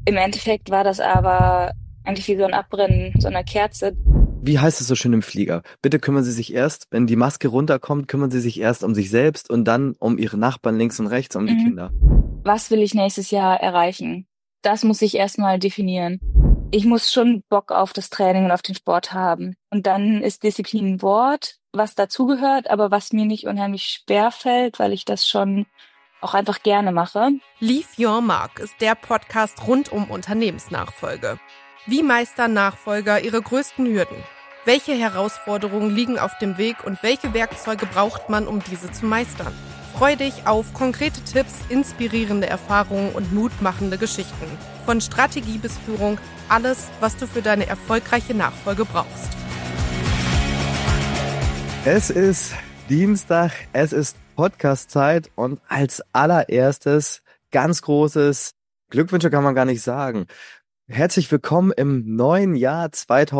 Im Endeffekt war das aber eigentlich wie so ein Abbrennen so einer Kerze. Wie heißt es so schön im Flieger? Bitte kümmern Sie sich erst, wenn die Maske runterkommt, kümmern Sie sich erst um sich selbst und dann um Ihre Nachbarn links und rechts, um die Mhm. Kinder. Was will ich nächstes Jahr erreichen? Das muss ich erstmal definieren. Ich muss schon Bock auf das Training und auf den Sport haben. Und dann ist Disziplin ein Wort, was dazugehört, aber was mir nicht unheimlich schwer fällt, weil ich das schon auch einfach gerne mache. Leave Your Mark ist der Podcast rund um Unternehmensnachfolge. Wie meistern Nachfolger ihre größten Hürden? Welche Herausforderungen liegen auf dem Weg und welche Werkzeuge braucht man, um diese zu meistern? Freu dich auf konkrete Tipps, inspirierende Erfahrungen und mutmachende Geschichten. Von Strategie bis Führung, alles, was du für deine erfolgreiche Nachfolge brauchst. Es ist Dienstag, es ist Podcast-Zeit und als allererstes ganz großes Glückwünsche kann man gar nicht sagen. Herzlich willkommen im neuen Jahr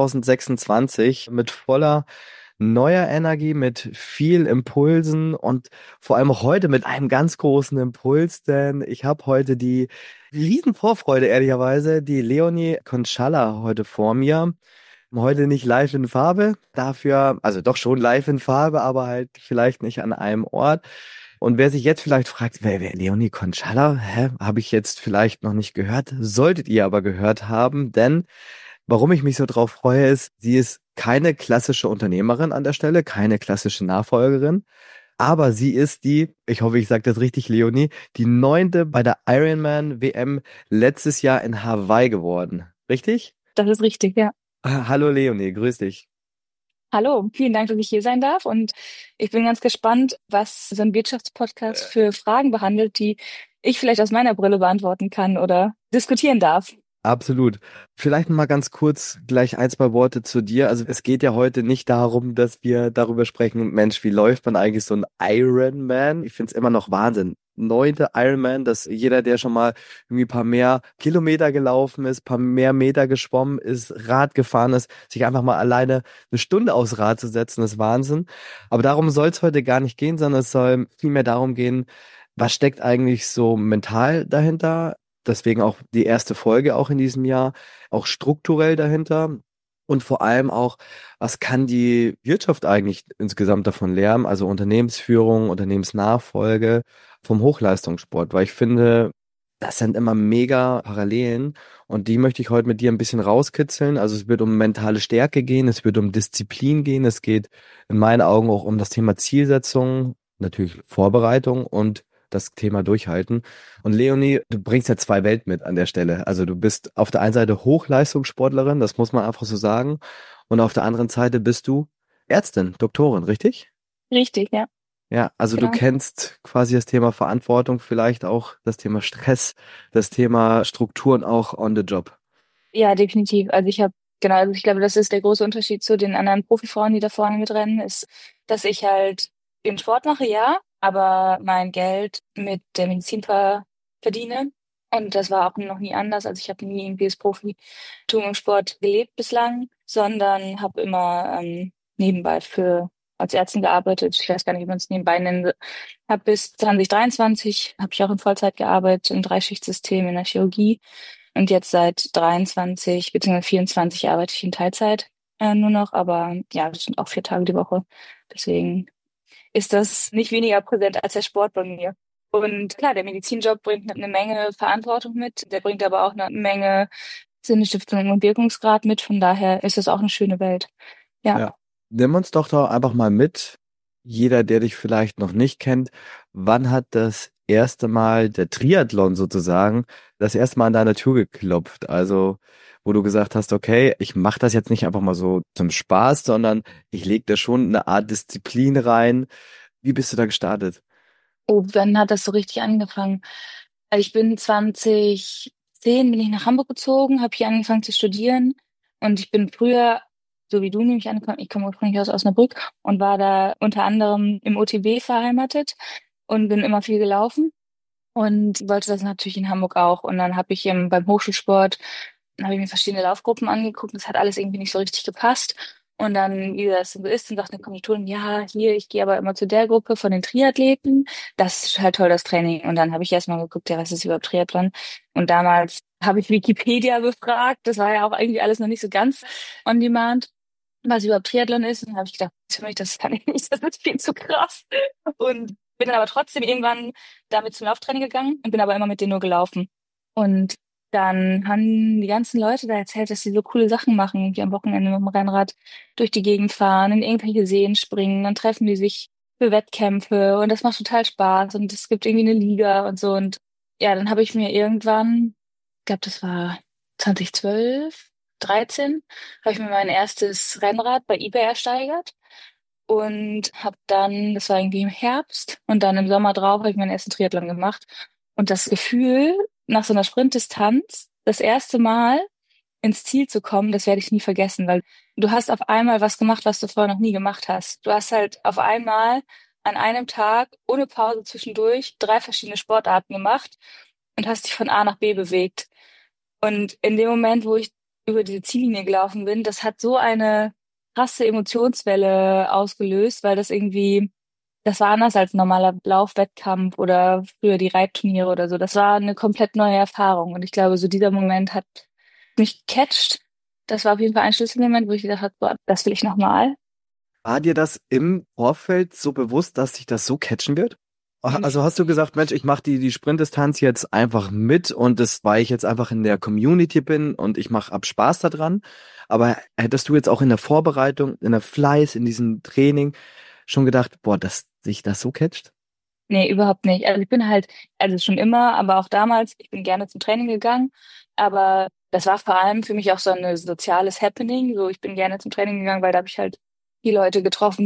2026 mit voller neuer Energie, mit viel Impulsen und vor allem auch heute mit einem ganz großen Impuls, denn ich habe heute die Riesenvorfreude, ehrlicherweise, die Leonie Conchala heute vor mir. Heute nicht live in Farbe, dafür, also doch schon live in Farbe, aber halt vielleicht nicht an einem Ort. Und wer sich jetzt vielleicht fragt, wer Leonie Conchala? Habe ich jetzt vielleicht noch nicht gehört? Solltet ihr aber gehört haben, denn warum ich mich so drauf freue, ist, sie ist keine klassische Unternehmerin an der Stelle, keine klassische Nachfolgerin, aber sie ist die, ich hoffe, ich sage das richtig, Leonie, die 9. bei der Ironman WM letztes Jahr in Hawaii geworden. Richtig? Das ist richtig, ja. Hallo Leonie, grüß dich. Hallo, vielen Dank, dass ich hier sein darf. Und ich bin ganz gespannt, was so ein Wirtschaftspodcast für Fragen behandelt, die ich vielleicht aus meiner Brille beantworten kann oder diskutieren darf. Absolut. Vielleicht mal ganz kurz gleich ein, zwei Worte zu dir. Also es geht ja heute nicht darum, dass wir darüber sprechen, Mensch, wie läuft man eigentlich so ein Ironman? Ich finde es immer noch Wahnsinn. 9. Ironman, dass jeder, der schon mal irgendwie ein paar mehr Kilometer gelaufen ist, paar mehr Meter geschwommen ist, Rad gefahren ist, sich einfach mal alleine eine Stunde aufs Rad zu setzen, ist Wahnsinn. Aber darum soll es heute gar nicht gehen, sondern es soll vielmehr darum gehen, was steckt eigentlich so mental dahinter? Deswegen auch die erste Folge auch in diesem Jahr, auch strukturell dahinter und vor allem auch, was kann die Wirtschaft eigentlich insgesamt davon lernen, also Unternehmensführung, Unternehmensnachfolge vom Hochleistungssport, weil ich finde, das sind immer mega Parallelen und die möchte ich heute mit dir ein bisschen rauskitzeln. Also es wird um mentale Stärke gehen, es wird um Disziplin gehen, es geht in meinen Augen auch um das Thema Zielsetzung, natürlich Vorbereitung und das Thema Durchhalten. Und Leonie, du bringst ja zwei Welten mit an der Stelle. Also du bist auf der einen Seite Hochleistungssportlerin, das muss man einfach so sagen. Und auf der anderen Seite bist du Ärztin, Doktorin, richtig? Richtig, ja, Ja, also du genau. kennst quasi das Thema Verantwortung, vielleicht auch das Thema Stress, das Thema Strukturen auch on the job. Ja, definitiv. Also ich glaube, das ist der große Unterschied zu den anderen Profifrauen, die da vorne mitrennen, ist, dass ich halt den Sport mache, ja, aber mein Geld mit der Medizin verdiene. Und das war auch noch nie anders. Also ich habe nie irgendwie das Profitum im Sport gelebt bislang, sondern habe immer nebenbei als Ärztin gearbeitet. Ich weiß gar nicht, wie man es nebenbei nennt. Habe bis 2023 habe ich auch in Vollzeit gearbeitet, im Dreischichtsystem in der Chirurgie. Und jetzt seit 23 bzw. 24 arbeite ich in Teilzeit nur noch, aber ja, das sind auch 4 Tage die Woche. Deswegen ist das nicht weniger präsent als der Sport bei mir. Und klar, der Medizinjob bringt eine Menge Verantwortung mit, der bringt aber auch eine Menge Sinnestiftung und Wirkungsgrad mit. Von daher ist es auch eine schöne Welt. Ja. Ja. Nimm uns doch da einfach mal mit, jeder, der dich vielleicht noch nicht kennt, wann hat das erste Mal der Triathlon sozusagen das erste Mal an deiner Tür geklopft? Also, wo du gesagt hast, okay, ich mache das jetzt nicht einfach mal so zum Spaß, sondern ich lege da schon eine Art Disziplin rein. Wie bist du da gestartet? Oh, wann hat das so richtig angefangen? Also ich bin 2010 bin ich nach Hamburg gezogen, habe hier angefangen zu studieren und ich bin früher, so wie du nämlich angekommen, ich komme ursprünglich aus Osnabrück und war da unter anderem im OTB beheimatet und bin immer viel gelaufen und wollte das natürlich in Hamburg auch. Und dann habe ich beim Hochschulsport, habe ich mir verschiedene Laufgruppen angeguckt. Das hat alles irgendwie nicht so richtig gepasst. Und dann, wie das so ist, dann sagt eine Kommilitonin, ja, hier, ich gehe aber immer zu der Gruppe von den Triathleten. Das ist halt toll, das Training. Und dann habe ich erstmal geguckt, ja, was ist überhaupt Triathlon? Und damals habe ich Wikipedia befragt. Das war ja auch eigentlich alles noch nicht so ganz on demand, was überhaupt Triathlon ist. Und dann habe ich gedacht, für mich, das kann ich nicht, das ist viel zu krass. Und bin dann aber trotzdem irgendwann damit zum Lauftraining gegangen und bin aber immer mit denen nur gelaufen. Und dann haben die ganzen Leute da erzählt, dass sie so coole Sachen machen, die am Wochenende mit dem Rennrad durch die Gegend fahren, in irgendwelche Seen springen, dann treffen die sich für Wettkämpfe und das macht total Spaß und es gibt irgendwie eine Liga und so. Und ja, dann habe ich mir irgendwann, ich glaube, das war 2012, 13, habe ich mir mein erstes Rennrad bei eBay ersteigert und habe dann, das war irgendwie im Herbst und dann im Sommer drauf habe ich meinen ersten Triathlon gemacht. Und das Gefühl, nach so einer Sprintdistanz, das erste Mal ins Ziel zu kommen, das werde ich nie vergessen, weil du hast auf einmal was gemacht, was du vorher noch nie gemacht hast. Du hast halt auf einmal an einem Tag ohne Pause zwischendurch 3 verschiedene Sportarten gemacht und hast dich von A nach B bewegt. Und in dem Moment, wo ich über diese Ziellinie gelaufen bin, das hat so eine krasse Emotionswelle ausgelöst, weil das irgendwie, das war anders als ein normaler Laufwettkampf oder früher die Reitturniere oder so. Das war eine komplett neue Erfahrung. Und ich glaube, so dieser Moment hat mich gecatcht. Das war auf jeden Fall ein Schlüsselmoment, wo ich gedacht habe, boah, das will ich nochmal. War dir das im Vorfeld so bewusst, dass dich das so catchen wird? Also hast du gesagt, Mensch, ich mache die Sprintdistanz jetzt einfach mit und das, weil ich jetzt einfach in der Community bin und ich hab Spaß daran. Aber hättest du jetzt auch in der Vorbereitung, in der Fleiß, in diesem Training schon gedacht, boah, dass sich das so catcht? Nee, überhaupt nicht. Also ich bin halt, also schon immer, aber auch damals, ich bin gerne zum Training gegangen, aber das war vor allem für mich auch so ein soziales Happening. So, ich bin gerne zum Training gegangen, weil da habe ich halt die Leute getroffen,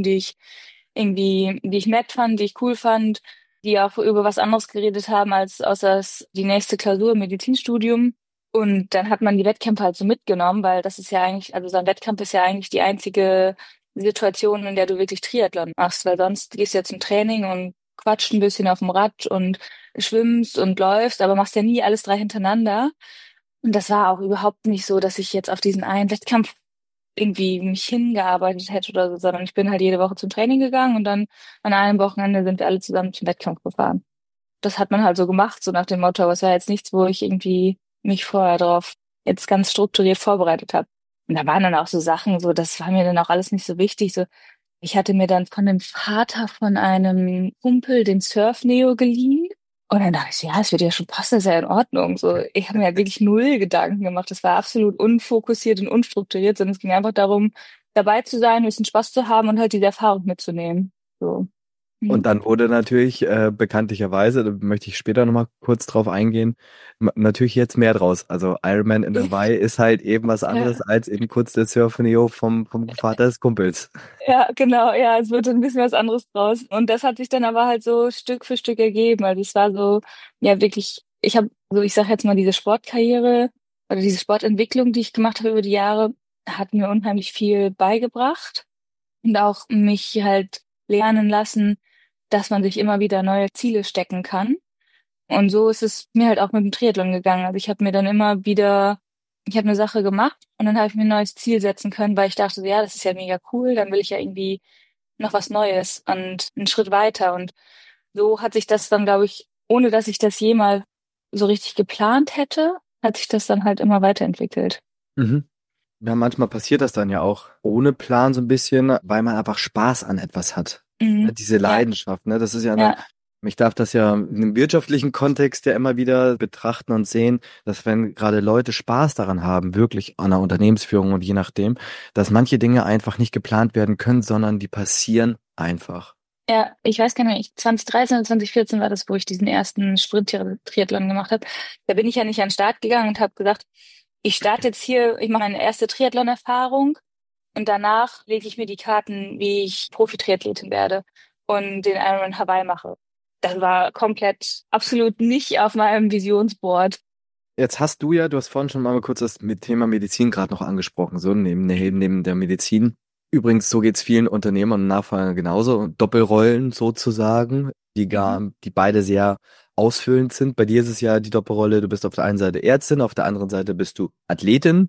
die ich nett fand, die ich cool fand, die auch über was anderes geredet haben als außer die nächste Klausur im Medizinstudium. Und dann hat man die Wettkämpfe halt so mitgenommen, weil das ist ja eigentlich, also so ein Wettkampf ist ja eigentlich die einzige Situation, in der du wirklich Triathlon machst, weil sonst gehst du ja zum Training und quatscht ein bisschen auf dem Rad und schwimmst und läufst, aber machst ja nie alles 3 hintereinander. Und das war auch überhaupt nicht so, dass ich jetzt auf diesen einen Wettkampf irgendwie mich hingearbeitet hätte oder so, sondern ich bin halt jede Woche zum Training gegangen und dann an einem Wochenende sind wir alle zusammen zum Wettkampf gefahren. Das hat man halt so gemacht, so nach dem Motto, aber es war jetzt nichts, wo ich irgendwie mich vorher drauf jetzt ganz strukturiert vorbereitet habe. Und da waren dann auch so Sachen, so, das war mir dann auch alles nicht so wichtig. So, ich hatte mir dann von dem Vater von einem Kumpel den Surf-Neo geliehen. Und dann dachte ich so, ja, es wird ja schon passen, ist ja in Ordnung. So, ich habe mir halt wirklich 0 Gedanken gemacht. Das war absolut unfokussiert und unstrukturiert, sondern es ging einfach darum, dabei zu sein, ein bisschen Spaß zu haben und halt diese Erfahrung mitzunehmen. So. Und dann wurde natürlich bekanntlicherweise, da möchte ich später nochmal kurz drauf eingehen, natürlich jetzt mehr draus. Also Ironman in Hawaii ist halt eben was anderes Ja. als eben kurz der Surf-Neo vom Vater des Kumpels. Ja, genau, ja, es wird ein bisschen was anderes draus. Und das hat sich dann aber halt so Stück für Stück ergeben. Also es war so, ja, wirklich, ich habe so, ich sag jetzt mal, diese Sportkarriere oder diese Sportentwicklung, die ich gemacht habe über die Jahre, hat mir unheimlich viel beigebracht und auch mich halt lernen lassen, dass man sich immer wieder neue Ziele stecken kann. Und so ist es mir halt auch mit dem Triathlon gegangen. Also ich habe mir dann immer wieder, ich habe eine Sache gemacht und dann habe ich mir ein neues Ziel setzen können, weil ich dachte, so, ja, das ist ja mega cool, dann will ich ja irgendwie noch was Neues und einen Schritt weiter. Und so hat sich das dann, glaube ich, ohne dass ich das jemals so richtig geplant hätte, hat sich das dann halt immer weiterentwickelt. Mhm. Ja, manchmal passiert das dann ja auch ohne Plan so ein bisschen, weil man einfach Spaß an etwas hat. Ne, Mhm. diese Ja, Leidenschaft, ne? Das ist ja ja, ich darf das ja in einem wirtschaftlichen Kontext ja immer wieder betrachten und sehen, dass wenn gerade Leute Spaß daran haben, wirklich an einer Unternehmensführung und je nachdem, dass manche Dinge einfach nicht geplant werden können, sondern die passieren einfach. ja, ich weiß gar nicht, 2013 oder 2014 war das, wo ich diesen ersten Sprint-Triathlon gemacht habe. Da bin ich ja nicht an den Start gegangen und habe gesagt, ich starte jetzt hier, ich mache meine erste Triathlon-Erfahrung und danach lege ich mir die Karten, wie ich Profi-Triathletin werde und den Ironman Hawaii mache. Das war komplett absolut nicht auf meinem Visionsboard. Jetzt du hast vorhin schon mal kurz das Thema Medizin gerade noch angesprochen, so neben der Medizin. Übrigens, so geht's vielen Unternehmern und Nachfolgern genauso. Doppelrollen sozusagen, die beide sehr ausfüllend sind. Bei dir ist es ja die Doppelrolle, du bist auf der einen Seite Ärztin, auf der anderen Seite bist du Athletin.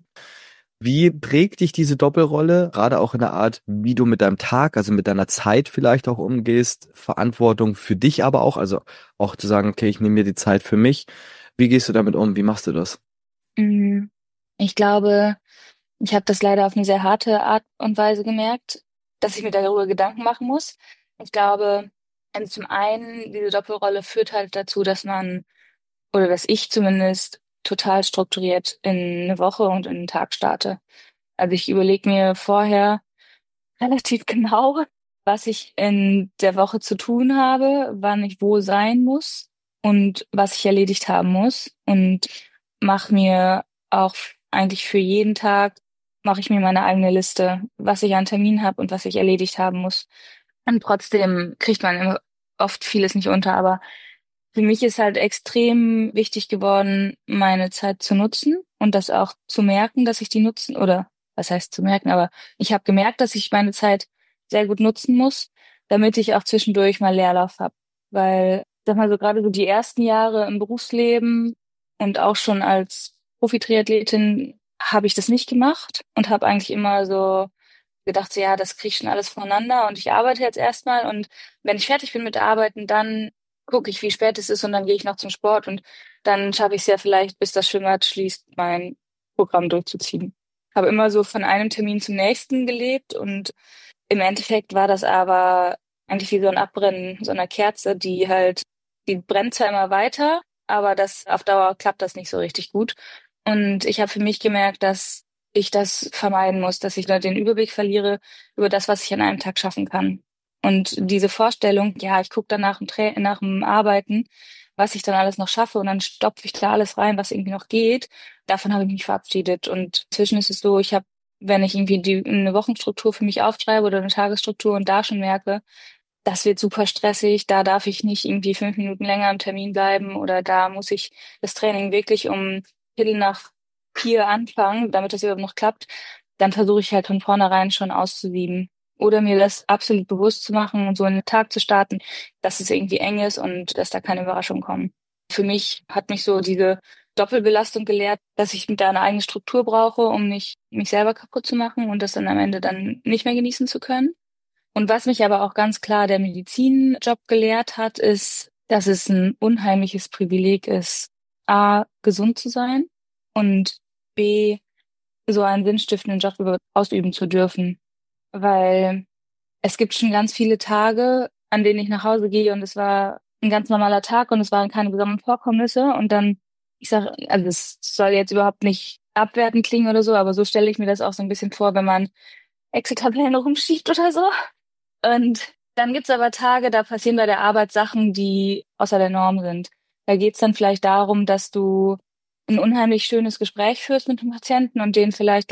Wie prägt dich diese Doppelrolle, gerade auch in der Art, wie du mit deinem Tag, also mit deiner Zeit vielleicht auch umgehst, Verantwortung für dich aber auch, also auch zu sagen, okay, ich nehme mir die Zeit für mich. Wie gehst du damit um? Wie machst du das? Mm, Ich glaube, ich habe das leider auf eine sehr harte Art und Weise gemerkt, dass ich mir darüber Gedanken machen muss. Ich glaube, zum einen, diese Doppelrolle führt halt dazu, dass man, oder dass ich zumindest total strukturiert in eine Woche und in einen Tag starte. Also ich überlege mir vorher relativ genau, was ich in der Woche zu tun habe, wann ich wo sein muss und was ich erledigt haben muss. Und mache mir auch eigentlich für jeden Tag, mache ich mir meine eigene Liste, was ich an Termin habe und was ich erledigt haben muss. Und trotzdem kriegt man immer oft vieles nicht unter, aber für mich ist halt extrem wichtig geworden, meine Zeit zu nutzen und das auch zu merken, dass ich die nutzen, oder was heißt zu merken, aber ich habe gemerkt, dass ich meine Zeit sehr gut nutzen muss, damit ich auch zwischendurch mal Leerlauf habe. Weil, sag mal so, gerade so die ersten Jahre im Berufsleben und auch schon als Profi-Triathletin habe ich das nicht gemacht und habe eigentlich immer so gedacht, so, ja, das krieg ich schon alles voneinander und ich arbeite jetzt erstmal und wenn ich fertig bin mit Arbeiten, dann gucke ich, wie spät es ist und dann gehe ich noch zum Sport und dann schaffe ich es ja vielleicht, bis das Schwimmbad schließt, mein Programm durchzuziehen. Habe immer so von einem Termin zum nächsten gelebt und im Endeffekt war das aber eigentlich wie so ein Abbrennen so einer Kerze, die halt, die brennt zwar immer weiter, aber das auf Dauer klappt das nicht so richtig gut. Und ich habe für mich gemerkt, dass ich das vermeiden muss, dass ich da den Überblick verliere über das, was ich an einem Tag schaffen kann. Und diese Vorstellung, ja, ich gucke dann nach dem Arbeiten, was ich dann alles noch schaffe und dann stopfe ich da alles rein, was irgendwie noch geht. Davon habe ich mich verabschiedet. Und inzwischen ist es so, ich habe, wenn ich irgendwie eine Wochenstruktur für mich aufschreibe oder eine Tagesstruktur und da schon merke, das wird super stressig, da darf ich nicht irgendwie 5 Minuten länger am Termin bleiben oder da muss ich das Training wirklich um Viertel nach 4 anfangen, damit das überhaupt noch klappt, dann versuche ich halt von vornherein schon auszusieben. Oder mir das absolut bewusst zu machen und so in den Tag zu starten, dass es irgendwie eng ist und dass da keine Überraschungen kommen. Für mich hat mich so diese Doppelbelastung gelehrt, dass ich da eine eigene Struktur brauche, um nicht mich selber kaputt zu machen und das dann am Ende dann nicht mehr genießen zu können. Und was mich aber auch ganz klar der Medizinjob gelehrt hat, ist, dass es ein unheimliches Privileg ist, A, gesund zu sein und B, so einen sinnstiftenden Job ausüben zu dürfen. Weil es gibt schon ganz viele Tage, an denen ich nach Hause gehe und es war ein ganz normaler Tag und es waren keine besonderen Vorkommnisse und dann, ich sage, also es soll jetzt überhaupt nicht abwertend klingen oder so, aber so stelle ich mir das auch so ein bisschen vor, wenn man Excel-Tabellen rumschiebt oder so. Und dann gibt's aber Tage, da passieren bei der Arbeit Sachen, die außer der Norm sind. Da geht's dann vielleicht darum, dass du ein unheimlich schönes Gespräch führst mit dem Patienten und denen vielleicht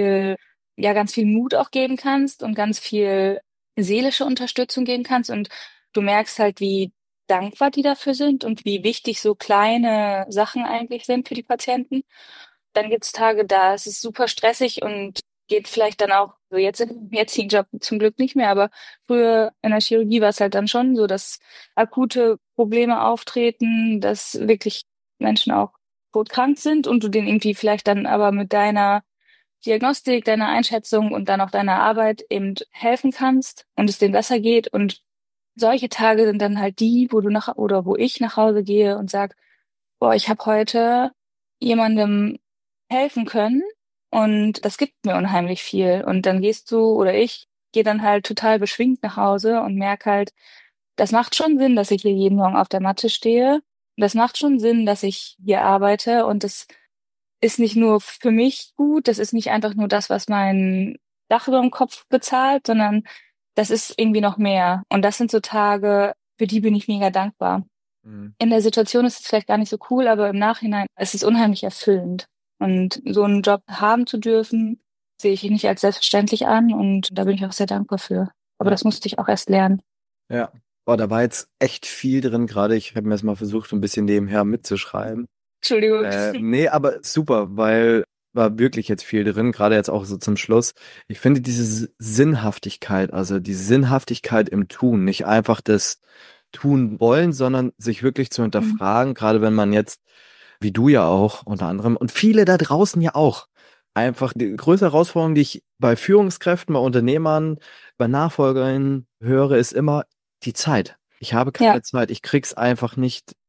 ganz viel Mut auch geben kannst und ganz viel seelische Unterstützung geben kannst. Und du merkst halt, wie dankbar die dafür sind und wie wichtig so kleine Sachen eigentlich sind für die Patienten. Dann gibt's Tage, da ist es super stressig und geht vielleicht dann auch, so jetzt im jetzigen Job zum Glück nicht mehr, aber früher in der Chirurgie war es halt dann schon so, dass akute Probleme auftreten, dass wirklich Menschen auch todkrank sind und du denen irgendwie vielleicht dann aber mit deiner Diagnostik, deiner Einschätzung und dann auch deiner Arbeit eben helfen kannst und es denen besser geht. Und solche Tage sind dann halt die, wo ich nach Hause gehe und sag, boah, ich habe heute jemandem helfen können und das gibt mir unheimlich viel. Und dann gehst du oder ich gehe dann halt total beschwingt nach Hause und merke halt, das macht schon Sinn, dass ich hier jeden Morgen auf der Matte stehe. Das macht schon Sinn, dass ich hier arbeite und das ist nicht nur für mich gut, das ist nicht einfach nur das, was mein Dach über dem Kopf bezahlt, sondern das ist irgendwie noch mehr. Und das sind so Tage, für die bin ich mega dankbar. Mhm. In der Situation ist es vielleicht gar nicht so cool, aber im Nachhinein ist es unheimlich erfüllend. Und so einen Job haben zu dürfen, sehe ich nicht als selbstverständlich an und da bin ich auch sehr dankbar für. Aber Ja. das musste ich auch erst lernen. Ja. Boah, da war jetzt echt viel drin gerade. Ich habe mir das mal versucht, ein bisschen nebenher mitzuschreiben. Entschuldigung. Nee, aber super, weil war wirklich jetzt viel drin, gerade jetzt auch so zum Schluss. Ich finde diese Sinnhaftigkeit, also die Sinnhaftigkeit im Tun, nicht einfach das tun wollen, sondern sich wirklich zu Mhm. hinterfragen, gerade wenn man jetzt, wie du ja auch unter anderem und viele da draußen ja auch, einfach die größte Herausforderung, die ich bei Führungskräften, bei Unternehmern, bei Nachfolgerinnen höre, ist immer die Zeit. Ich habe Ja, keine Zeit, ich krieg's einfach nicht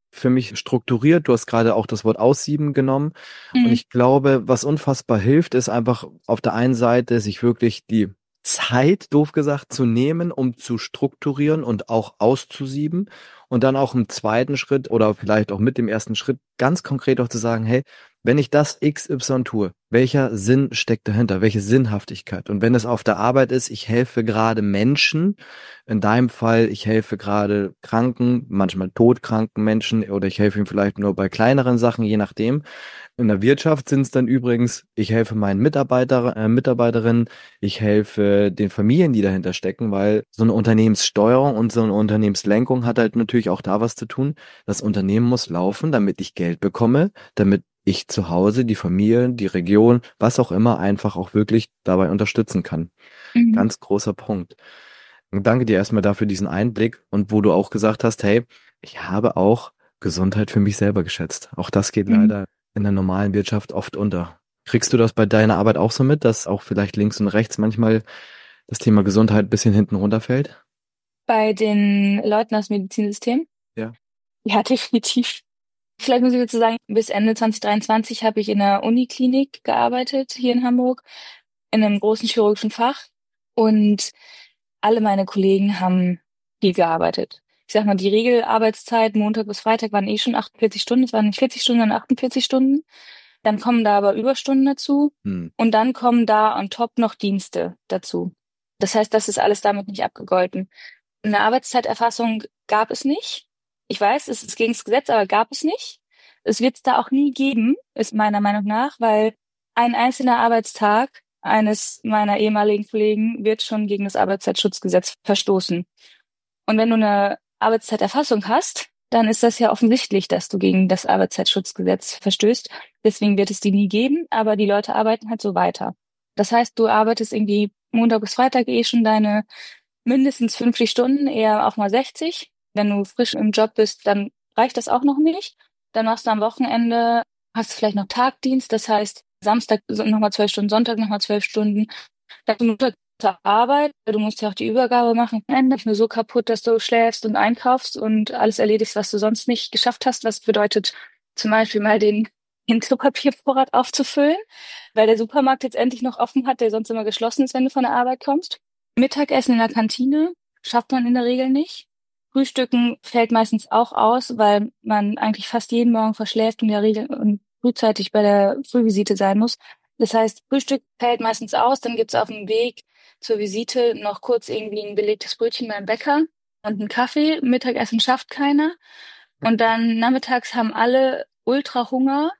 für mich strukturiert. Du hast gerade auch das Wort aussieben genommen. Und Mhm. ich glaube, was unfassbar hilft, ist einfach auf der einen Seite, sich wirklich die Zeit, doof gesagt, zu nehmen, um zu strukturieren und auch auszusieben. Und dann auch im zweiten Schritt oder vielleicht auch mit dem ersten Schritt ganz konkret auch zu sagen, hey, wenn ich das XY tue, welcher Sinn steckt dahinter? Welche Sinnhaftigkeit? Und wenn es auf der Arbeit ist, ich helfe gerade Menschen, in deinem Fall, ich helfe gerade kranken, manchmal todkranken Menschen oder ich helfe ihnen vielleicht nur bei kleineren Sachen, je nachdem. In der Wirtschaft sind es dann übrigens, ich helfe meinen Mitarbeiterinnen, ich helfe den Familien, die dahinter stecken, weil so eine Unternehmenssteuerung und so eine Unternehmenslenkung hat halt natürlich auch da was zu tun. Das Unternehmen muss laufen, damit ich Geld bekomme, damit ich zu Hause, die Familie, die Region, was auch immer, einfach auch wirklich dabei unterstützen kann. Mhm. Ganz großer Punkt. Und danke dir erstmal dafür diesen Einblick und wo du auch gesagt hast, hey, ich habe auch Gesundheit für mich selber geschätzt. Auch das geht Mhm. leider in der normalen Wirtschaft oft unter. Kriegst du das bei deiner Arbeit auch so mit, dass auch vielleicht links und rechts manchmal das Thema Gesundheit ein bisschen hinten runterfällt? Bei den Leuten aus dem Medizinsystem? Ja. Ja, definitiv. Vielleicht muss ich dazu sagen, bis Ende 2023 habe ich in einer Uniklinik gearbeitet, hier in Hamburg, in einem großen chirurgischen Fach. Und alle meine Kollegen haben viel gearbeitet. Ich sag mal, die Regelarbeitszeit Montag bis Freitag waren schon 48 Stunden. Es waren nicht 40 Stunden, sondern 48 Stunden. Dann kommen da aber Überstunden dazu. Hm. Und dann kommen da on top noch Dienste dazu. Das heißt, das ist alles damit nicht abgegolten. Eine Arbeitszeiterfassung gab es nicht. Ich weiß, es ist gegen das Gesetz, aber gab es nicht. Es wird es da auch nie geben, ist meiner Meinung nach, weil ein einzelner Arbeitstag eines meiner ehemaligen Kollegen wird schon gegen das Arbeitszeitschutzgesetz verstoßen. Und wenn du eine Arbeitszeiterfassung hast, dann ist das ja offensichtlich, dass du gegen das Arbeitszeitschutzgesetz verstößt. Deswegen wird es die nie geben, aber die Leute arbeiten halt so weiter. Das heißt, du arbeitest irgendwie Montag bis Freitag schon deine mindestens 50 Stunden, eher auch mal 60. Wenn du frisch im Job bist, dann reicht das auch noch nicht. Dann machst du am Wochenende, hast du vielleicht noch Tagdienst, das heißt Samstag nochmal 12 Stunden, Sonntag nochmal 12 Stunden. Dann Montag zur Arbeit, du musst ja auch die Übergabe machen. Am Ende ist nur so kaputt, dass du schläfst und einkaufst und alles erledigst, was du sonst nicht geschafft hast. Was bedeutet zum Beispiel mal den Klopapiervorrat aufzufüllen, weil der Supermarkt jetzt endlich noch offen hat, der sonst immer geschlossen ist, wenn du von der Arbeit kommst. Mittagessen in der Kantine schafft man in der Regel nicht. Frühstücken fällt meistens auch aus, weil man eigentlich fast jeden Morgen verschläft und in der Regel und frühzeitig bei der Frühvisite sein muss. Das heißt, Frühstück fällt meistens aus, dann gibt's auf dem Weg zur Visite noch kurz irgendwie ein belegtes Brötchen beim Bäcker und einen Kaffee. Mittagessen schafft keiner. Und dann nachmittags haben alle ultra Hunger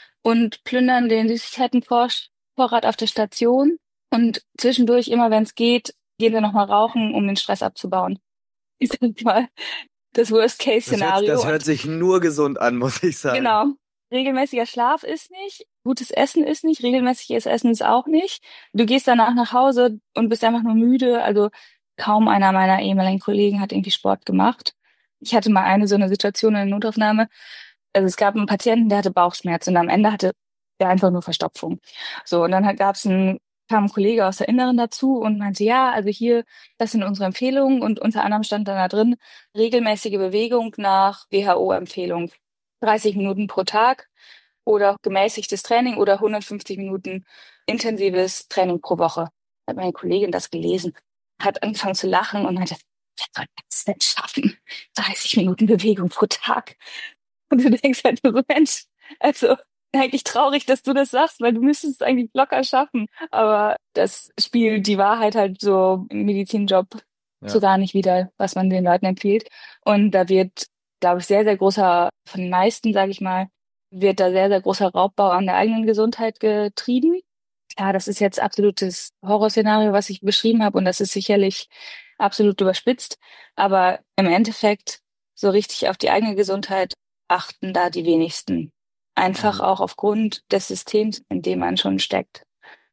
und plündern den Süßigkeitenvorrat auf der Station. Und zwischendurch, immer wenn es geht, gehen wir nochmal rauchen, um den Stress abzubauen. Ist mal das Worst-Case-Szenario. Das hört sich nur gesund an, muss ich sagen. Genau. Regelmäßiger Schlaf ist nicht, gutes Essen ist nicht, regelmäßiges Essen ist auch nicht. Du gehst danach nach Hause und bist einfach nur müde. Also kaum einer meiner ehemaligen Kollegen hat irgendwie Sport gemacht. Ich hatte mal so eine Situation in der Notaufnahme. Also es gab einen Patienten, der hatte Bauchschmerzen und am Ende hatte der einfach nur Verstopfung. So, und dann kam ein Kollege aus der Inneren dazu und meinte, ja, also hier, das sind unsere Empfehlungen und unter anderem stand dann da drin, regelmäßige Bewegung nach WHO-Empfehlung. 30 Minuten pro Tag oder gemäßigtes Training oder 150 Minuten intensives Training pro Woche. Hat meine Kollegin das gelesen, hat angefangen zu lachen und meinte, wer soll das denn schaffen? 30 Minuten Bewegung pro Tag. Und du denkst halt nur so, Mensch, also eigentlich traurig, dass du das sagst, weil du müsstest es eigentlich locker schaffen. Aber das spielt die Wahrheit halt so im Medizinjob so gar nicht wider, was man den Leuten empfiehlt. Und da wird, glaube ich, sehr, sehr großer, von den meisten, sage ich mal, wird da sehr, sehr großer Raubbau an der eigenen Gesundheit getrieben. Klar, das ist jetzt absolutes Horrorszenario, was ich beschrieben habe, und das ist sicherlich absolut überspitzt. Aber im Endeffekt so richtig auf die eigene Gesundheit achten da die wenigsten. Einfach auch aufgrund des Systems, in dem man schon steckt.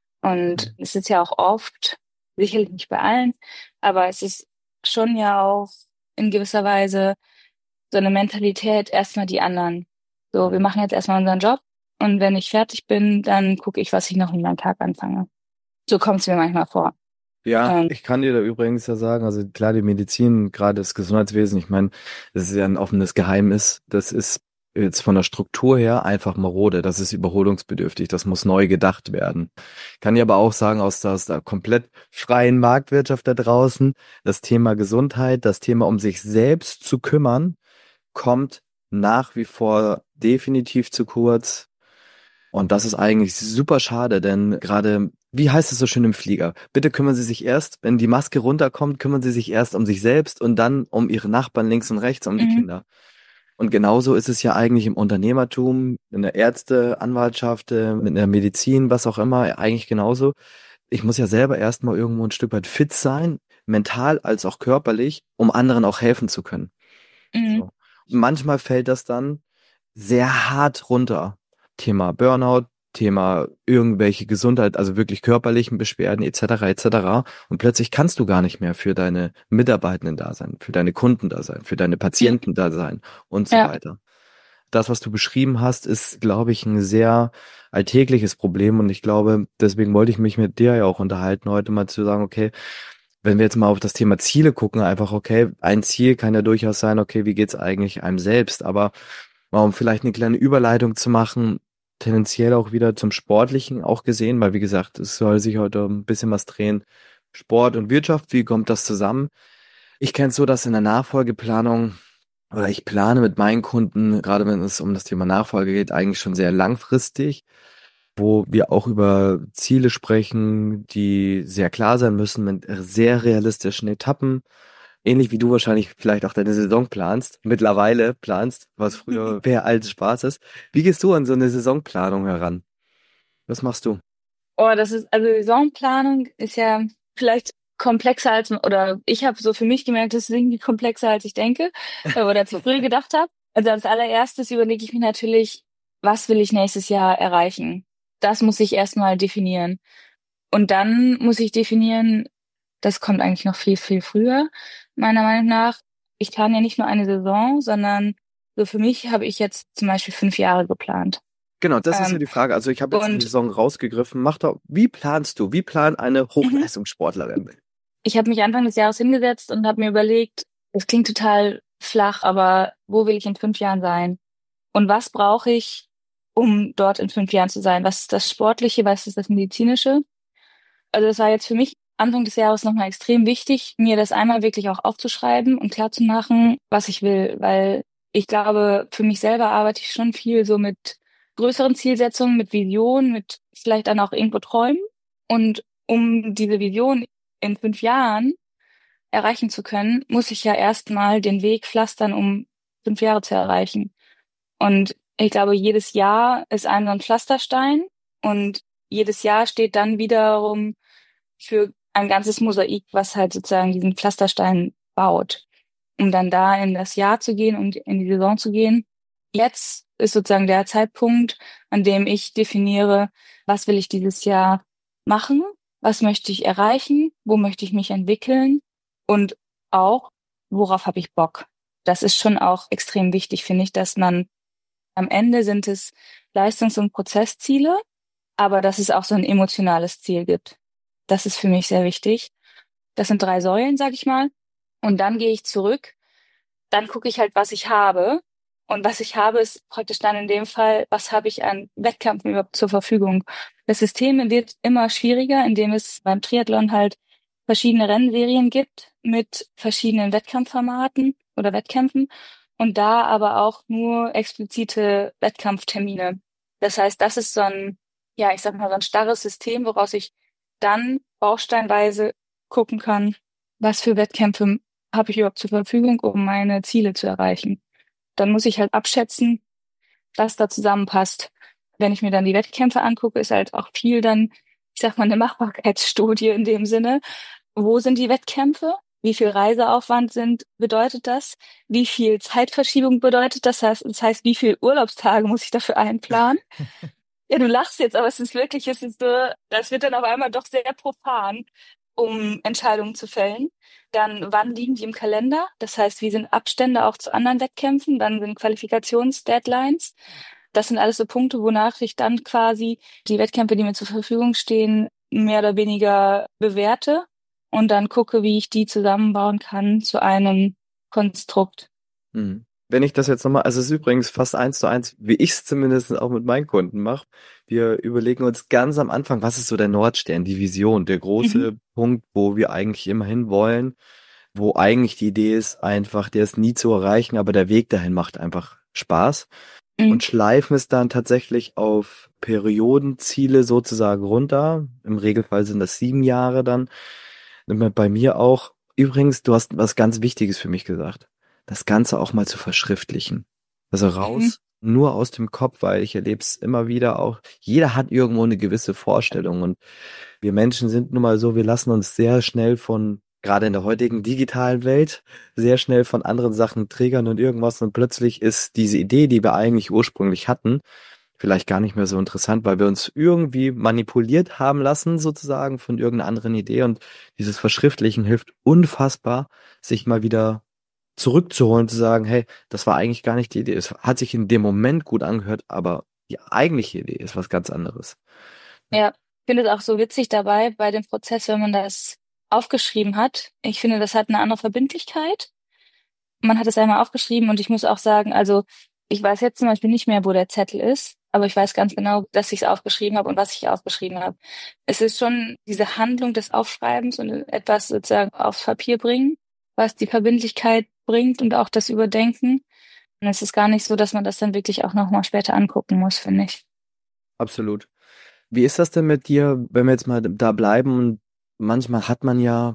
Und es ist ja auch oft, sicherlich nicht bei allen, aber es ist schon ja auch in gewisser Weise so eine Mentalität, erstmal die anderen. So, wir machen jetzt erstmal unseren Job und wenn ich fertig bin, dann gucke ich, was ich noch in meinem Tag anfange. So kommt es mir manchmal vor. Ja, ich kann dir da übrigens ja sagen, also klar, die Medizin, gerade das Gesundheitswesen, ich meine, das ist ja ein offenes Geheimnis, das ist jetzt von der Struktur her einfach marode, das ist überholungsbedürftig, das muss neu gedacht werden. Kann dir aber auch sagen, aus der komplett freien Marktwirtschaft da draußen, das Thema Gesundheit, das Thema um sich selbst zu kümmern, kommt nach wie vor definitiv zu kurz. Und das ist eigentlich super schade, denn gerade, wie heißt es so schön im Flieger? Bitte kümmern Sie sich erst, wenn die Maske runterkommt, kümmern Sie sich erst um sich selbst und dann um Ihre Nachbarn links und rechts, um die Mhm. Kinder. Und genauso ist es ja eigentlich im Unternehmertum, in der Ärzte, Anwaltschaft, in der Medizin, was auch immer, eigentlich genauso. Ich muss ja selber erstmal irgendwo ein Stück weit fit sein, mental als auch körperlich, um anderen auch helfen zu können. Mhm. So. Manchmal fällt das dann sehr hart runter. Thema Burnout, Thema irgendwelche Gesundheit, also wirklich körperlichen Beschwerden etc. etc. Und plötzlich kannst du gar nicht mehr für deine Mitarbeitenden da sein, für deine Kunden da sein, für deine Ja. Patienten da sein und so Ja. weiter. Das, was du beschrieben hast, ist, glaube ich, ein sehr alltägliches Problem und ich glaube, deswegen wollte ich mich mit dir ja auch unterhalten, heute mal zu sagen, okay, wenn wir jetzt mal auf das Thema Ziele gucken, einfach, okay, ein Ziel kann ja durchaus sein, okay, wie geht's eigentlich einem selbst, aber um vielleicht eine kleine Überleitung zu machen, tendenziell auch wieder zum Sportlichen auch gesehen, weil wie gesagt, es soll sich heute ein bisschen was drehen. Sport und Wirtschaft, wie kommt das zusammen? Ich kenne es so, dass in der Nachfolgeplanung oder ich plane mit meinen Kunden, gerade wenn es um das Thema Nachfolge geht, eigentlich schon sehr langfristig, wo wir auch über Ziele sprechen, die sehr klar sein müssen mit sehr realistischen Etappen. Ähnlich wie du wahrscheinlich vielleicht auch deine Saison mittlerweile planst, was früher mehr als Spaß ist. Wie gehst du an so eine Saisonplanung heran? Was machst du? Oh, also Saisonplanung ist ja vielleicht komplexer oder ich habe so für mich gemerkt, das ist irgendwie komplexer als ich denke oder als ich früher gedacht habe. Also als allererstes überlege ich mir natürlich, was will ich nächstes Jahr erreichen? Das muss ich erstmal definieren. Und dann muss ich definieren, das kommt eigentlich noch viel, viel früher, meiner Meinung nach. Ich plane ja nicht nur eine Saison, sondern so für mich habe ich jetzt zum Beispiel 5 Jahre geplant. Genau, das ist ja Ähm, die Frage. Also ich habe jetzt die und Saison rausgegriffen. Mach doch, wie planst du? Wie plant eine mhm. Hochleistungssportlerin? Ich habe mich Anfang des Jahres hingesetzt und habe mir überlegt, das klingt total flach, aber wo will ich in 5 Jahren sein? Und was brauche ich, um dort in 5 Jahren zu sein? Was ist das Sportliche? Was ist das Medizinische? Also das war jetzt für mich Anfang des Jahres nochmal extrem wichtig, mir das einmal wirklich auch aufzuschreiben und klarzumachen, was ich will, weil ich glaube, für mich selber arbeite ich schon viel so mit größeren Zielsetzungen, mit Visionen, mit vielleicht dann auch irgendwo Träumen. Und um diese Vision in 5 Jahren erreichen zu können, muss ich ja erstmal den Weg pflastern, um 5 Jahre zu erreichen. Und ich glaube, jedes Jahr ist ein so ein Pflasterstein und jedes Jahr steht dann wiederum für ein ganzes Mosaik, was halt sozusagen diesen Pflasterstein baut, um dann da in das Jahr zu gehen und in die Saison zu gehen. Jetzt ist sozusagen der Zeitpunkt, an dem ich definiere, was will ich dieses Jahr machen, was möchte ich erreichen, wo möchte ich mich entwickeln und auch, worauf habe ich Bock. Das ist schon auch extrem wichtig, finde ich, dass man am Ende sind es Leistungs- und Prozessziele, aber dass es auch so ein emotionales Ziel gibt. Das ist für mich sehr wichtig. Das sind 3 Säulen, sag ich mal. Und dann gehe ich zurück. Dann gucke ich halt, was ich habe. Und was ich habe, ist praktisch dann in dem Fall, was habe ich an Wettkämpfen überhaupt zur Verfügung. Das System wird immer schwieriger, indem es beim Triathlon halt verschiedene Rennserien gibt mit verschiedenen Wettkampfformaten oder Wettkämpfen und da aber auch nur explizite Wettkampftermine. Das heißt, das ist so ein, ja, ich sag mal, so ein starres System, woraus ich dann bausteinweise gucken kann, was für Wettkämpfe habe ich überhaupt zur Verfügung, um meine Ziele zu erreichen. Dann muss ich halt abschätzen, was da zusammenpasst. Wenn ich mir dann die Wettkämpfe angucke, ist halt auch viel dann, ich sag mal, eine Machbarkeitsstudie in dem Sinne. Wo sind die Wettkämpfe? Wie viel Reiseaufwand bedeutet das? Wie viel Zeitverschiebung bedeutet das? Das heißt, wie viel Urlaubstage muss ich dafür einplanen? Ja, du lachst jetzt, aber es ist so, das wird dann auf einmal doch sehr profan, um Entscheidungen zu fällen. Dann, wann liegen die im Kalender? Das heißt, wie sind Abstände auch zu anderen Wettkämpfen? Dann sind Qualifikationsdeadlines. Das sind alles so Punkte, wonach ich dann quasi die Wettkämpfe, die mir zur Verfügung stehen, mehr oder weniger bewerte. und dann gucke, wie ich die zusammenbauen kann zu einem Konstrukt. Mhm. Wenn ich das jetzt nochmal, also es ist übrigens fast 1:1, wie ich es zumindest auch mit meinen Kunden mache. Wir überlegen uns ganz am Anfang, was ist so der Nordstern, die Vision, der große Punkt, wo wir eigentlich immer hin wollen, wo eigentlich die Idee ist, einfach, der ist nie zu erreichen, aber der Weg dahin macht einfach Spaß. Und schleifen es dann tatsächlich auf Periodenziele sozusagen runter. Im Regelfall sind das 7 Jahre dann. Bei mir auch. Übrigens, du hast was ganz Wichtiges für mich gesagt. Das Ganze auch mal zu verschriftlichen. Also raus, nur aus dem Kopf, weil ich erlebe es immer wieder auch. Jeder hat irgendwo eine gewisse Vorstellung und wir Menschen sind nun mal so, wir lassen uns sehr schnell gerade in der heutigen digitalen Welt, sehr schnell von anderen Sachen triggern und irgendwas und plötzlich ist diese Idee, die wir eigentlich ursprünglich hatten, vielleicht gar nicht mehr so interessant, weil wir uns irgendwie manipuliert haben lassen, sozusagen, von irgendeiner anderen Idee und dieses Verschriftlichen hilft unfassbar, sich mal wieder zurückzuholen, zu sagen, hey, das war eigentlich gar nicht die Idee. Es hat sich in dem Moment gut angehört, aber die eigentliche Idee ist was ganz anderes. Ja, ich finde es auch so witzig dabei bei dem Prozess, wenn man das aufgeschrieben hat. Ich finde, das hat eine andere Verbindlichkeit. Man hat es einmal aufgeschrieben und ich muss auch sagen, also ich weiß jetzt zum Beispiel nicht mehr, wo der Zettel ist, aber ich weiß ganz genau, dass ich es aufgeschrieben habe und was ich aufgeschrieben habe. Es ist schon diese Handlung des Aufschreibens und etwas sozusagen aufs Papier bringen, was die Verbindlichkeit bringt und auch das Überdenken. Und es ist gar nicht so, dass man das dann wirklich auch nochmal später angucken muss, finde ich. Absolut. Wie ist das denn mit dir, wenn wir jetzt mal da bleiben und manchmal hat man ja,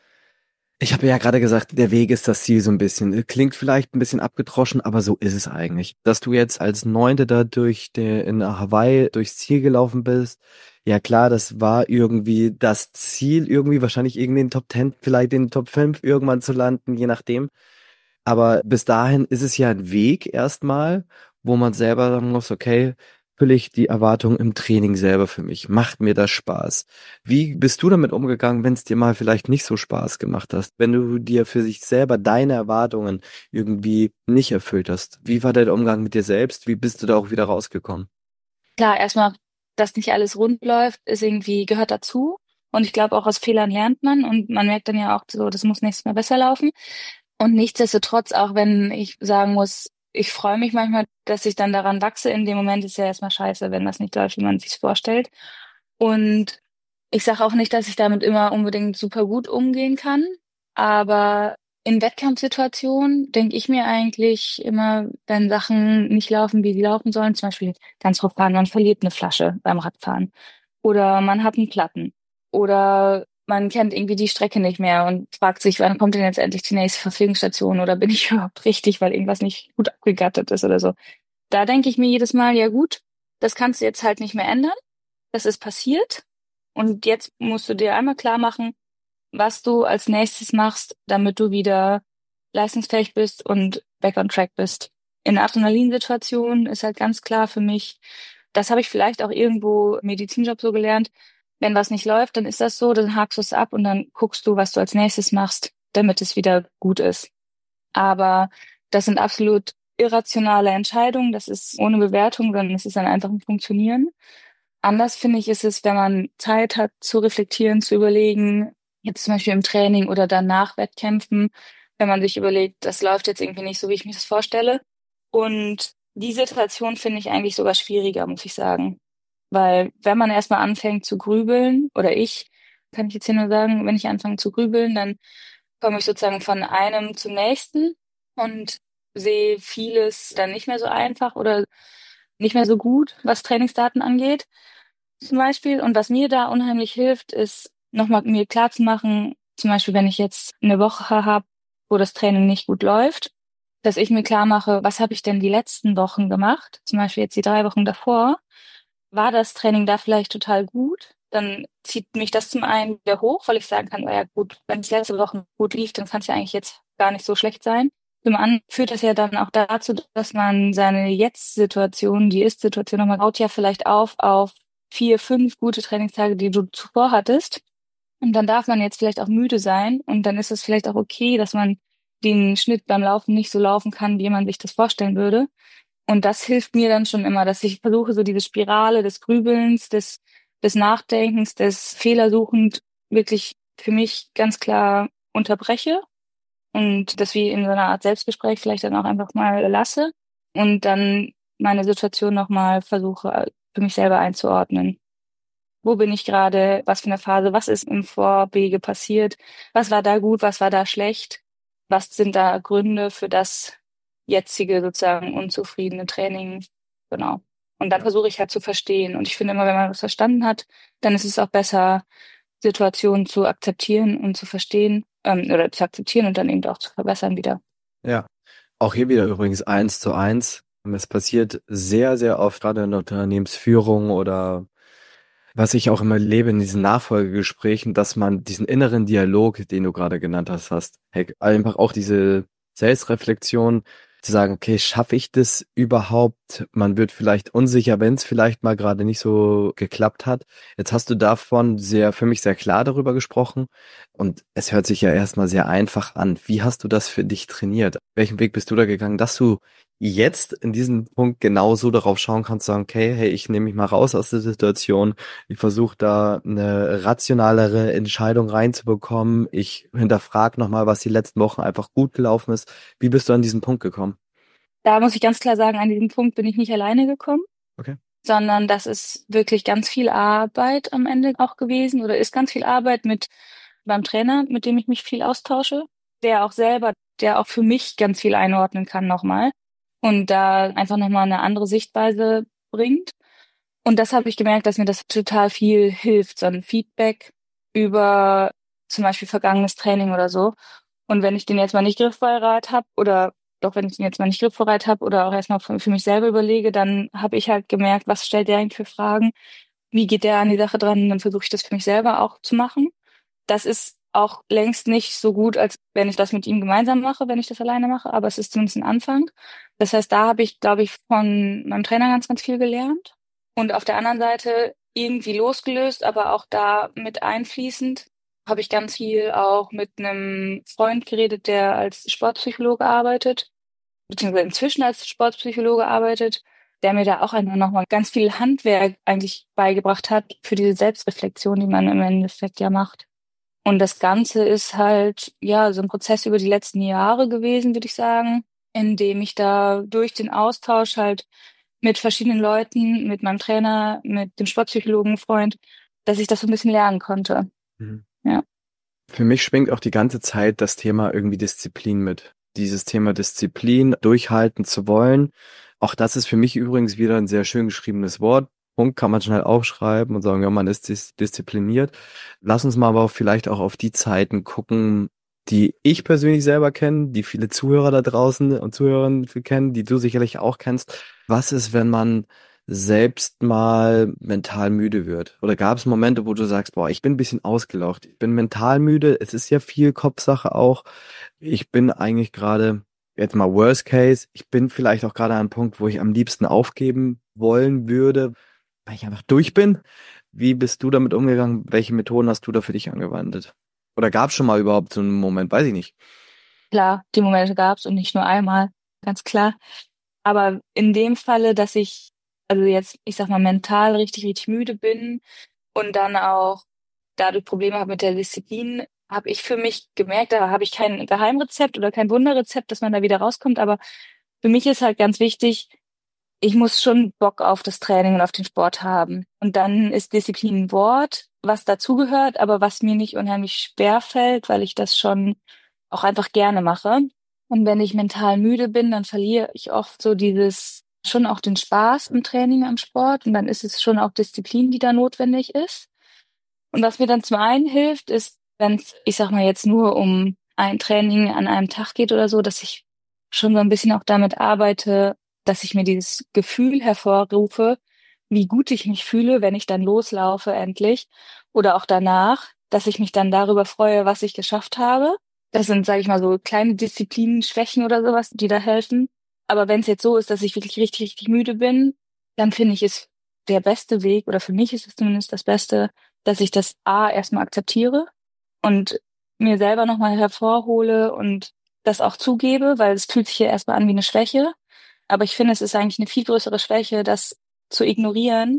ich habe ja gerade gesagt, der Weg ist das Ziel so ein bisschen. Klingt vielleicht ein bisschen abgedroschen, aber so ist es eigentlich. Dass du jetzt als Neunte da in Hawaii durchs Ziel gelaufen bist, ja klar, das war irgendwie das Ziel, irgendwie wahrscheinlich irgendwie in den Top 10, vielleicht in den Top 5 irgendwann zu landen, je nachdem. Aber bis dahin ist es ja ein Weg erstmal, wo man selber sagen muss, okay, fülle ich die Erwartungen im Training selber für mich? Macht mir das Spaß? Wie bist du damit umgegangen, wenn es dir mal vielleicht nicht so Spaß gemacht hast? Wenn du dir für sich selber deine Erwartungen irgendwie nicht erfüllt hast? Wie war der Umgang mit dir selbst? Wie bist du da auch wieder rausgekommen? Klar, erstmal, dass nicht alles rund läuft, ist irgendwie, gehört dazu. Und ich glaube, auch aus Fehlern lernt man und man merkt dann ja auch so, das muss nächstes Mal besser laufen. Und nichtsdestotrotz, auch wenn ich sagen muss, ich freue mich manchmal, dass ich dann daran wachse. In dem Moment ist ja erstmal scheiße, wenn das nicht läuft, wie man sich vorstellt. Und ich sage auch nicht, dass ich damit immer unbedingt super gut umgehen kann. Aber in Wettkampfsituationen denke ich mir eigentlich immer, wenn Sachen nicht laufen, wie sie laufen sollen, zum Beispiel ganz profan, man verliert eine Flasche beim Radfahren. Oder man hat einen Platten. Oder man kennt irgendwie die Strecke nicht mehr und fragt sich, wann kommt denn jetzt endlich die nächste Verpflegungsstation oder bin ich überhaupt richtig, weil irgendwas nicht gut abgegattet ist oder so. Da denke ich mir jedes Mal, ja gut, das kannst du jetzt halt nicht mehr ändern. Das ist passiert. Und jetzt musst du dir einmal klar machen, was du als nächstes machst, damit du wieder leistungsfähig bist und back on track bist. In Adrenalinsituationen ist halt ganz klar für mich, das habe ich vielleicht auch irgendwo im Medizinjob so gelernt, wenn was nicht läuft, dann ist das so, dann hakst du es ab und dann guckst du, was du als nächstes machst, damit es wieder gut ist. Aber das sind absolut irrationale Entscheidungen, das ist ohne Bewertung, sondern es ist dann einfach ein Funktionieren. Anders finde ich, ist es, wenn man Zeit hat zu reflektieren, zu überlegen, jetzt zum Beispiel im Training oder danach Wettkämpfen, wenn man sich überlegt, das läuft jetzt irgendwie nicht so, wie ich mir das vorstelle. Und die Situation finde ich eigentlich sogar schwieriger, muss ich sagen. Weil wenn man erstmal anfängt zu grübeln, oder kann ich jetzt hier nur sagen, wenn ich anfange zu grübeln, dann komme ich sozusagen von einem zum nächsten und sehe vieles dann nicht mehr so einfach oder nicht mehr so gut, was Trainingsdaten angeht, zum Beispiel. Und was mir da unheimlich hilft, ist nochmal mir klarzumachen, zum Beispiel, wenn ich jetzt eine Woche habe, wo das Training nicht gut läuft, dass ich mir klar mache, was habe ich denn die letzten Wochen gemacht, zum Beispiel jetzt die 3 Wochen davor, war das Training da vielleicht total gut? Dann zieht mich das zum einen wieder hoch, weil ich sagen kann, ja gut, wenn es letzte Woche gut lief, dann kann es ja eigentlich jetzt gar nicht so schlecht sein. Zum anderen führt das ja dann auch dazu, dass man seine Jetzt-Situation, die Ist-Situation nochmal baut ja vielleicht auf 4, 5 gute Trainingstage, die du zuvor hattest. Und dann darf man jetzt vielleicht auch müde sein und dann ist es vielleicht auch okay, dass man den Schnitt beim Laufen nicht so laufen kann, wie man sich das vorstellen würde. Und das hilft mir dann schon immer, dass ich versuche, so diese Spirale des Grübelns, des Nachdenkens, des Fehlersuchend wirklich für mich ganz klar unterbreche und das wie in so einer Art Selbstgespräch vielleicht dann auch einfach mal lasse und dann meine Situation nochmal versuche für mich selber einzuordnen. Wo bin ich gerade? Was für eine Phase? Was ist im Vorwege passiert? Was war da gut? Was war da schlecht? Was sind da Gründe für das jetzige sozusagen unzufriedene Training? Genau. Und dann versuche ich halt zu verstehen. Und ich finde immer, wenn man was verstanden hat, dann ist es auch besser, Situationen zu akzeptieren und zu verstehen, oder zu akzeptieren und dann eben auch zu verbessern wieder. Ja. Auch hier wieder übrigens 1:1. Es passiert sehr, sehr oft, gerade in der Unternehmensführung oder was ich auch immer lebe in diesen Nachfolgegesprächen, dass man diesen inneren Dialog, den du gerade genannt hast, hey, einfach auch diese Selbstreflexion, zu sagen, okay, schaffe ich das überhaupt? Man wird vielleicht unsicher, wenn es vielleicht mal gerade nicht so geklappt hat. Jetzt hast du davon für mich sehr klar darüber gesprochen und es hört sich ja erstmal sehr einfach an. Wie hast du das für dich trainiert? Welchen Weg bist du da gegangen, dass du jetzt in diesem Punkt genauso darauf schauen kannst, sagen, okay, hey, ich nehme mich mal raus aus der Situation, ich versuche da eine rationalere Entscheidung reinzubekommen, ich hinterfrage nochmal, was die letzten Wochen einfach gut gelaufen ist. Wie bist du an diesen Punkt gekommen? Da muss ich ganz klar sagen, an diesem Punkt bin ich nicht alleine gekommen, Okay. sondern das ist wirklich ganz viel Arbeit am Ende auch gewesen oder ist ganz viel Arbeit mit beim Trainer, mit dem ich mich viel austausche, der auch für mich ganz viel einordnen kann nochmal und da einfach nochmal eine andere Sichtweise bringt. Und das habe ich gemerkt, dass mir das total viel hilft, so ein Feedback über zum Beispiel vergangenes Training oder so. Und wenn ich den jetzt mal nicht griffbereit habe oder doch, wenn ich den jetzt mal nicht griffbereit habe oder auch erstmal für mich selber überlege, dann habe ich halt gemerkt, was stellt der eigentlich für Fragen? Wie geht der an die Sache dran? Und dann versuche ich das für mich selber auch zu machen. Das ist auch längst nicht so gut, als wenn ich das mit ihm gemeinsam mache, wenn ich das alleine mache, aber es ist zumindest ein Anfang. Das heißt, da habe ich, glaube ich, von meinem Trainer ganz, ganz viel gelernt. Und auf der anderen Seite irgendwie losgelöst, aber auch da mit einfließend, habe ich ganz viel auch mit einem Freund geredet, der als Sportpsychologe arbeitet, beziehungsweise inzwischen als Sportpsychologe arbeitet, der mir da auch einfach nochmal ganz viel Handwerk eigentlich beigebracht hat für diese Selbstreflexion, die man im Endeffekt ja macht. Und das Ganze ist halt, ja, so ein Prozess über die letzten Jahre gewesen, würde ich sagen, in dem ich da durch den Austausch halt mit verschiedenen Leuten, mit meinem Trainer, mit dem Sportpsychologenfreund, dass ich das so ein bisschen lernen konnte. Mhm. Ja. Für mich schwingt auch die ganze Zeit das Thema irgendwie Disziplin mit. Dieses Thema Disziplin, durchhalten zu wollen. Auch das ist für mich übrigens wieder ein sehr schön geschriebenes Wort. Punkt kann man schnell aufschreiben und sagen, ja, man ist diszipliniert. Lass uns mal aber vielleicht auch auf die Zeiten gucken, die ich persönlich selber kenne, die viele Zuhörer da draußen und Zuhörerinnen kennen, die du sicherlich auch kennst. Was ist, wenn man selbst mal mental müde wird? Oder gab es Momente, wo du sagst, boah, ich bin ein bisschen ausgelaugt, ich bin mental müde, es ist ja viel Kopfsache auch. Ich bin eigentlich gerade, jetzt mal Worst Case, ich bin vielleicht auch gerade an einem Punkt, wo ich am liebsten aufgeben wollen würde, weil ich einfach durch bin. Wie bist du damit umgegangen? Welche Methoden hast du da für dich angewendet? Oder gab es schon mal überhaupt so einen Moment? Weiß ich nicht. Klar, die Momente gab's und nicht nur einmal, ganz klar. Aber in dem Falle, dass ich, also jetzt, ich sag mal, mental richtig, richtig müde bin und dann auch dadurch Probleme habe mit der Disziplin, habe ich für mich gemerkt, da habe ich kein Geheimrezept oder kein Wunderrezept, dass man da wieder rauskommt. Aber für mich ist halt ganz wichtig, ich muss schon Bock auf das Training und auf den Sport haben. Und dann ist Disziplin ein Wort, was dazugehört, aber was mir nicht unheimlich schwer fällt, weil ich das schon auch einfach gerne mache. Und wenn ich mental müde bin, dann verliere ich oft so schon auch den Spaß im Training, am Sport. Und dann ist es schon auch Disziplin, die da notwendig ist. Und was mir dann zum einen hilft, ist, wenn es, ich sag mal jetzt nur um ein Training an einem Tag geht oder so, dass ich schon so ein bisschen auch damit arbeite, dass ich mir dieses Gefühl hervorrufe, wie gut ich mich fühle, wenn ich dann loslaufe endlich oder auch danach, dass ich mich dann darüber freue, was ich geschafft habe. Das sind, sage ich mal, so kleine Disziplinschwächen oder sowas, die da helfen. Aber wenn es jetzt so ist, dass ich wirklich richtig, richtig müde bin, dann finde ich es der beste Weg, oder für mich ist es zumindest das Beste, dass ich das A erstmal akzeptiere und mir selber nochmal hervorhole und das auch zugebe, weil es fühlt sich ja erstmal an wie eine Schwäche. Aber ich finde, es ist eigentlich eine viel größere Schwäche, das zu ignorieren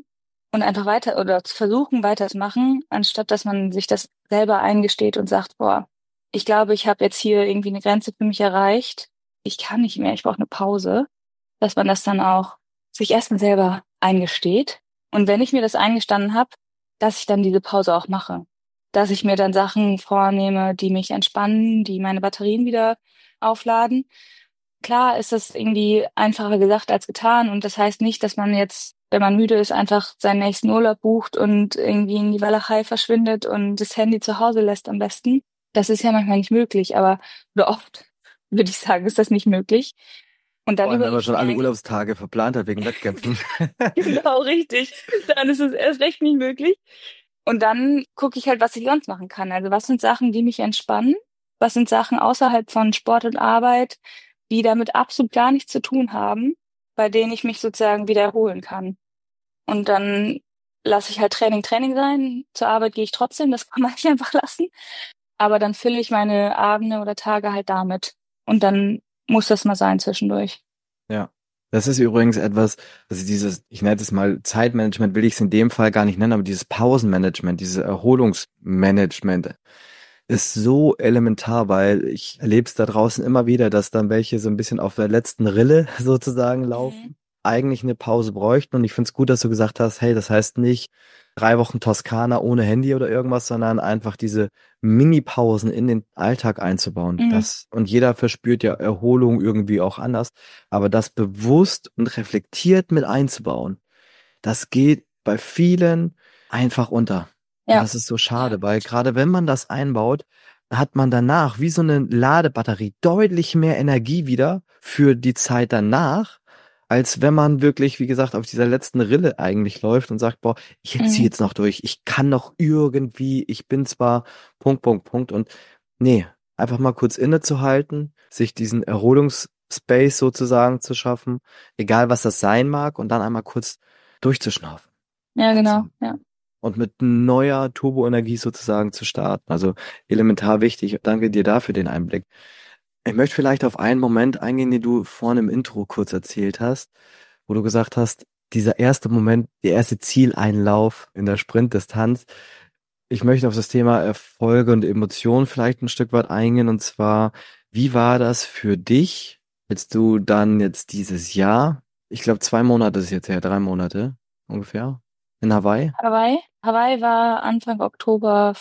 und einfach weiter oder zu versuchen weiterzumachen, anstatt dass man sich das selber eingesteht und sagt, boah, ich glaube, ich habe jetzt hier irgendwie eine Grenze für mich erreicht. Ich kann nicht mehr, ich brauche eine Pause. Dass man das dann auch sich erstmal selber eingesteht. Und wenn ich mir das eingestanden habe, dass ich dann diese Pause auch mache. Dass ich mir dann Sachen vornehme, die mich entspannen, die meine Batterien wieder aufladen. Klar ist das irgendwie einfacher gesagt als getan. Und das heißt nicht, dass man jetzt, wenn man müde ist, einfach seinen nächsten Urlaub bucht und irgendwie in die Walachei verschwindet und das Handy zu Hause lässt am besten. Das ist ja manchmal nicht möglich, aber, oder oft, würde ich sagen, ist das nicht möglich. Und Vor dann allem, wenn überlege man ich schon mir alle eigentlich, Urlaubstage verplant hat wegen Wettkämpfen. genau richtig, dann ist es erst recht nicht möglich. Und dann gucke ich halt, was ich sonst machen kann. Also was sind Sachen, die mich entspannen? Was sind Sachen außerhalb von Sport und Arbeit, die damit absolut gar nichts zu tun haben, bei denen ich mich sozusagen wieder erholen kann? Und dann lasse ich halt Training sein. Zur Arbeit gehe ich trotzdem, das kann man nicht einfach lassen. Aber dann fülle ich meine Abende oder Tage halt damit. Und dann muss das mal sein zwischendurch. Ja. Das ist übrigens etwas, also dieses, ich nenne es mal Zeitmanagement, will ich es in dem Fall gar nicht nennen, aber dieses Pausenmanagement, dieses Erholungsmanagement ist so elementar, weil ich erlebe es da draußen immer wieder, dass dann welche so ein bisschen auf der letzten Rille sozusagen laufen, eigentlich eine Pause bräuchten. Und ich finde es gut, dass du gesagt hast, hey, das heißt nicht 3 Wochen Toskana ohne Handy oder irgendwas, sondern einfach diese Mini-Pausen in den Alltag einzubauen. Mhm. Das, und jeder verspürt ja Erholung irgendwie auch anders. Aber das bewusst und reflektiert mit einzubauen, das geht bei vielen einfach unter. Und Ja. das ist so schade, weil gerade wenn man das einbaut, hat man danach wie so eine Ladebatterie deutlich mehr Energie wieder für die Zeit danach, als wenn man wirklich, wie gesagt, auf dieser letzten Rille eigentlich läuft und sagt, boah, ich ziehe Mhm. jetzt noch durch, ich kann noch irgendwie, ich bin zwar Punkt. Und nee, einfach mal kurz innezuhalten, sich diesen Erholungsspace sozusagen zu schaffen, egal was das sein mag, und dann einmal kurz durchzuschnaufen. Ja, genau. Wahnsinn. Ja. Und mit neuer Turboenergie sozusagen zu starten. Also elementar wichtig. Danke dir dafür den Einblick. Ich möchte vielleicht auf einen Moment eingehen, den du vorhin im Intro kurz erzählt hast, wo du gesagt hast, dieser erste Moment, der erste Zieleinlauf in der Sprintdistanz. Ich möchte auf das Thema Erfolge und Emotionen vielleicht ein Stück weit eingehen. Und zwar, wie war das für dich, als du dann jetzt dieses Jahr, ich glaube 2 Monate ist jetzt her, 3 Monate ungefähr, in Hawaii? Hawaii war Anfang Oktober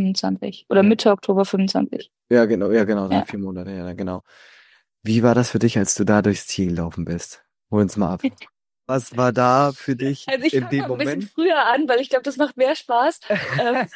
25 oder Ja. Mitte Oktober 25. Ja, genau, dann Ja. 4 Monate, ja, genau. Wie war das für dich, als du da durchs Ziel gelaufen bist? Hol uns mal ab. Was war da für dich Also ich in fange dem mal ein bisschen Moment? früher an, weil ich glaube, das macht mehr Spaß. Ähm,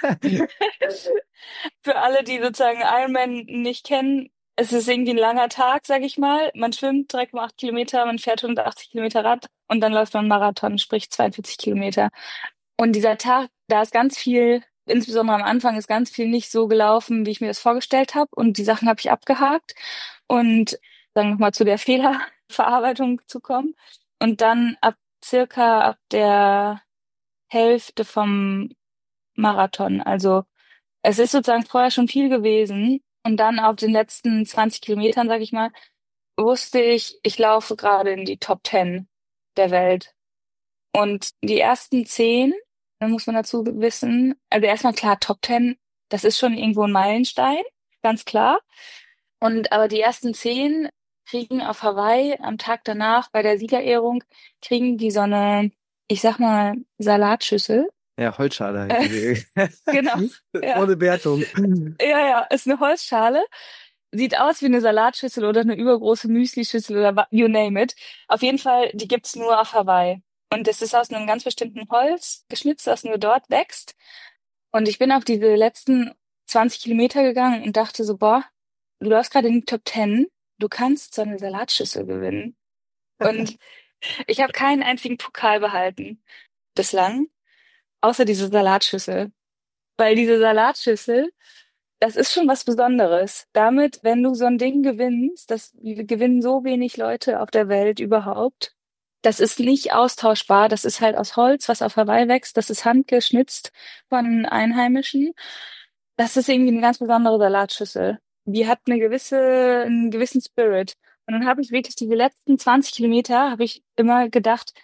für alle, die sozusagen Ironman nicht kennen, es ist irgendwie ein langer Tag, sag ich mal. Man schwimmt 3,8 Kilometer, man fährt 180 Kilometer Rad und dann läuft man einen Marathon, sprich 42 Kilometer. Und dieser Tag, da ist ganz viel, insbesondere am Anfang, ist ganz viel nicht so gelaufen, wie ich mir das vorgestellt habe. Und die Sachen habe ich abgehakt. Und dann nochmal zu der Fehlerverarbeitung zu kommen. Und dann ab der Hälfte vom Marathon. Also es ist sozusagen vorher schon viel gewesen. Und dann auf den letzten 20 Kilometern, sag ich mal, wusste ich, ich laufe gerade in die Top 10 der Welt. Und die ersten 10, dann muss man dazu wissen, also erstmal klar, Top 10, das ist schon irgendwo ein Meilenstein, ganz klar. Und aber die ersten 10 kriegen auf Hawaii am Tag danach bei der Siegerehrung, kriegen die so eine, ich sag mal, Salatschüssel. Ja, Holzschale. Äh, genau, ja. Ohne Wertung. Ja, ist eine Holzschale. Sieht aus wie eine Salatschüssel oder eine übergroße Müslischüssel oder you name it. Auf jeden Fall, die gibt's nur auf Hawaii. Und das ist aus einem ganz bestimmten Holz geschnitzt, das nur dort wächst. Und ich bin auf diese letzten 20 Kilometer gegangen und dachte so, boah, du läufst gerade in die Top 10, du kannst so eine Salatschüssel gewinnen. Und ich habe keinen einzigen Pokal behalten bislang, außer diese Salatschüssel. Weil diese Salatschüssel, das ist schon was Besonderes. Damit, wenn du so ein Ding gewinnst, das gewinnen so wenig Leute auf der Welt überhaupt. Das ist nicht austauschbar. Das ist halt aus Holz, was auf Hawaii wächst. Das ist handgeschnitzt von Einheimischen. Das ist irgendwie eine ganz besondere Salatschüssel. Die hat einen gewissen Spirit. Und dann habe ich wirklich diese letzten 20 Kilometer, habe ich immer gedacht,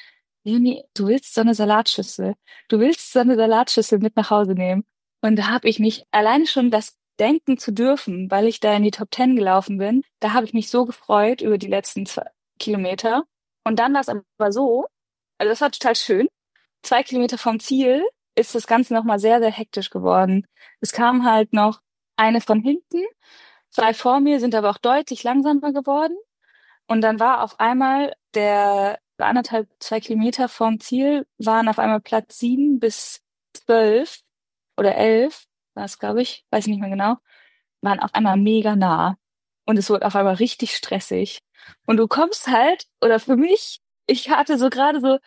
Juni, du willst so eine Salatschüssel. Du willst so eine Salatschüssel mit nach Hause nehmen. Und da habe ich mich alleine schon das denken zu dürfen, weil ich da in die Top 10 gelaufen bin, da habe ich mich so gefreut über die letzten 2 Kilometer. Und dann war es aber so, also das war total schön. 2 Kilometer vom Ziel ist das Ganze nochmal sehr, sehr hektisch geworden. Es kam halt noch eine von hinten, 2 vor mir sind aber auch deutlich langsamer geworden. Und dann war auf einmal der 2 Kilometer vom Ziel waren auf einmal Platz 7 bis 12 oder 11, war es, glaube ich, weiß ich nicht mehr genau, waren auf einmal mega nah. Und es wurde auf einmal richtig stressig. Und du kommst halt, oder für mich, ich hatte so gerade so